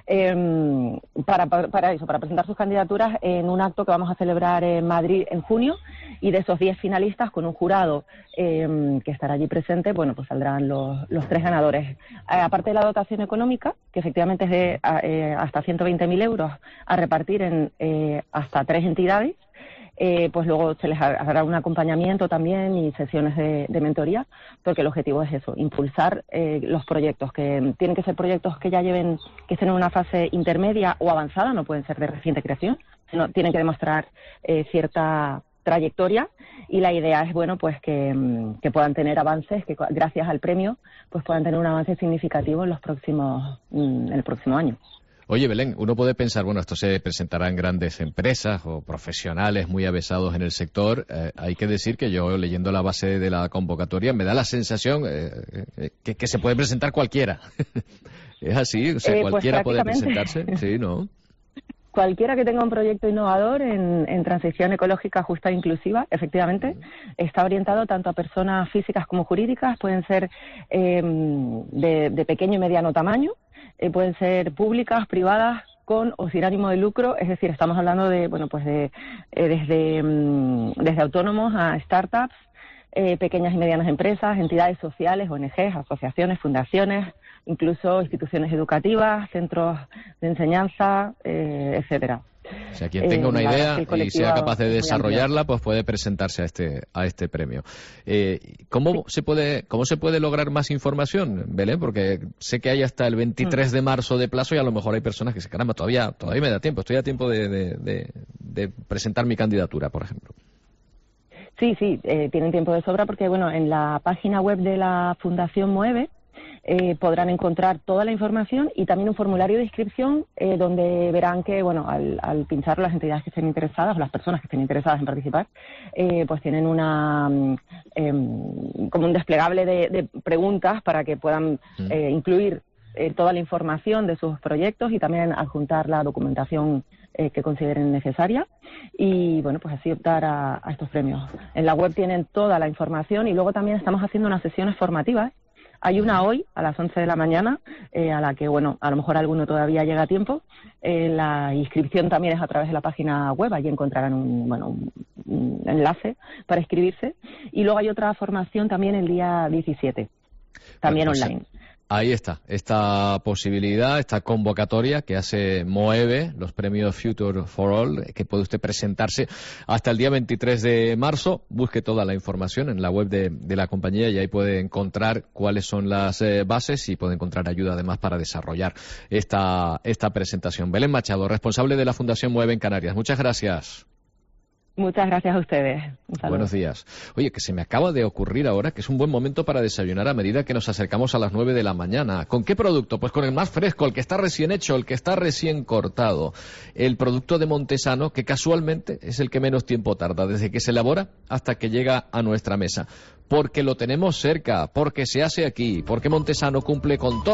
[SPEAKER 9] eh, para, para eso, para presentar sus candidaturas en un acto que vamos a celebrar en Madrid en junio, y de esos diez finalistas, con un jurado eh, que estará allí presente, bueno, pues saldrán los, los tres ganadores. Eh, aparte de la dotación económica, que efectivamente es de eh, hasta ciento veinte mil euros a repartir en eh, hasta tres entidades, Eh, pues luego se les hará un acompañamiento también y sesiones de, de mentoría, porque el objetivo es eso, impulsar eh, los proyectos, que tienen que ser proyectos que ya lleven, que estén en una fase intermedia o avanzada, no pueden ser de reciente creación, sino tienen que demostrar eh, cierta trayectoria, y la idea es, bueno, pues que, que puedan tener avances, que gracias al premio pues puedan tener un avance significativo en los próximos, en el próximo año.
[SPEAKER 1] Oye, Belén, uno puede pensar, bueno, esto se presentará en grandes empresas o profesionales muy avesados en el sector. Eh, hay que decir que yo, leyendo la base de la convocatoria, me da la sensación eh, eh, que, que se puede presentar cualquiera. ¿Es así? O sea,
[SPEAKER 9] Eh, pues
[SPEAKER 1] cualquiera puede
[SPEAKER 9] prácticamente.
[SPEAKER 1] presentarse. Sí, ¿no?
[SPEAKER 9] Cualquiera que tenga un proyecto innovador en, en transición ecológica justa e inclusiva, efectivamente, está orientado tanto a personas físicas como jurídicas, pueden ser eh, de, de pequeño y mediano tamaño, eh, pueden ser públicas, privadas, con o sin ánimo de lucro, es decir, estamos hablando de, bueno, pues de eh, desde, mm, desde autónomos a startups, eh, pequeñas y medianas empresas, entidades sociales, O N Ges, asociaciones, fundaciones, incluso instituciones educativas, centros de enseñanza, eh, etcétera.
[SPEAKER 1] O sea, quien tenga una
[SPEAKER 9] Eh, la verdad
[SPEAKER 1] idea
[SPEAKER 9] es que el
[SPEAKER 1] y sea
[SPEAKER 9] colectivo
[SPEAKER 1] capaz de
[SPEAKER 9] es muy
[SPEAKER 1] desarrollarla, pues puede presentarse a este a este premio. Eh, ¿Cómo se puede cómo se puede lograr más información, Belén? Porque sé que hay hasta el veintitrés de marzo de plazo, y a lo mejor hay personas que dicen, caramba, todavía todavía me da tiempo, estoy a tiempo de, de, de, de presentar mi candidatura, por ejemplo.
[SPEAKER 9] Sí, sí, eh, tienen tiempo de sobra, porque bueno, en la página web de la Fundación Mueve eh, podrán encontrar toda la información y también un formulario de inscripción eh, donde verán que, bueno, al, al pincharlo, las entidades que estén interesadas o las personas que estén interesadas en participar, eh, pues tienen una eh, como un desplegable de, de preguntas para que puedan eh, incluir eh, toda la información de sus proyectos y también adjuntar la documentación eh, que consideren necesaria y, bueno, pues así optar a, a estos premios. En la web tienen toda la información y luego también estamos haciendo unas sesiones formativas. Hay una hoy a las once de la mañana, eh, a la que, bueno, a lo mejor alguno todavía llega a tiempo. Eh, la inscripción también es a través de la página web, allí encontrarán un, bueno, un, un enlace para inscribirse. Y luego hay otra formación también el día diecisiete, también
[SPEAKER 1] pues,
[SPEAKER 9] online.
[SPEAKER 1] Ahí está, esta posibilidad, esta convocatoria que hace MOEVE, los premios Future for All, que puede usted presentarse hasta el día veintitrés de marzo. Busque toda la información en la web de, de la compañía y ahí puede encontrar cuáles son las eh, bases y puede encontrar ayuda además para desarrollar esta, esta presentación. Belén Machado, responsable de la Fundación MOEVE en Canarias. Muchas gracias.
[SPEAKER 9] Muchas gracias a ustedes. Un saludo.
[SPEAKER 1] Buenos días. Oye, que se me acaba de ocurrir ahora que es un buen momento para desayunar a medida que nos acercamos a las nueve de la mañana. ¿Con qué producto? Pues con el más fresco, el que está recién hecho, el que está recién cortado. El producto de Montesano, que casualmente es el que menos tiempo tarda, desde que se elabora hasta que llega a nuestra mesa. Porque lo tenemos cerca, porque se hace aquí, porque Montesano cumple con todo.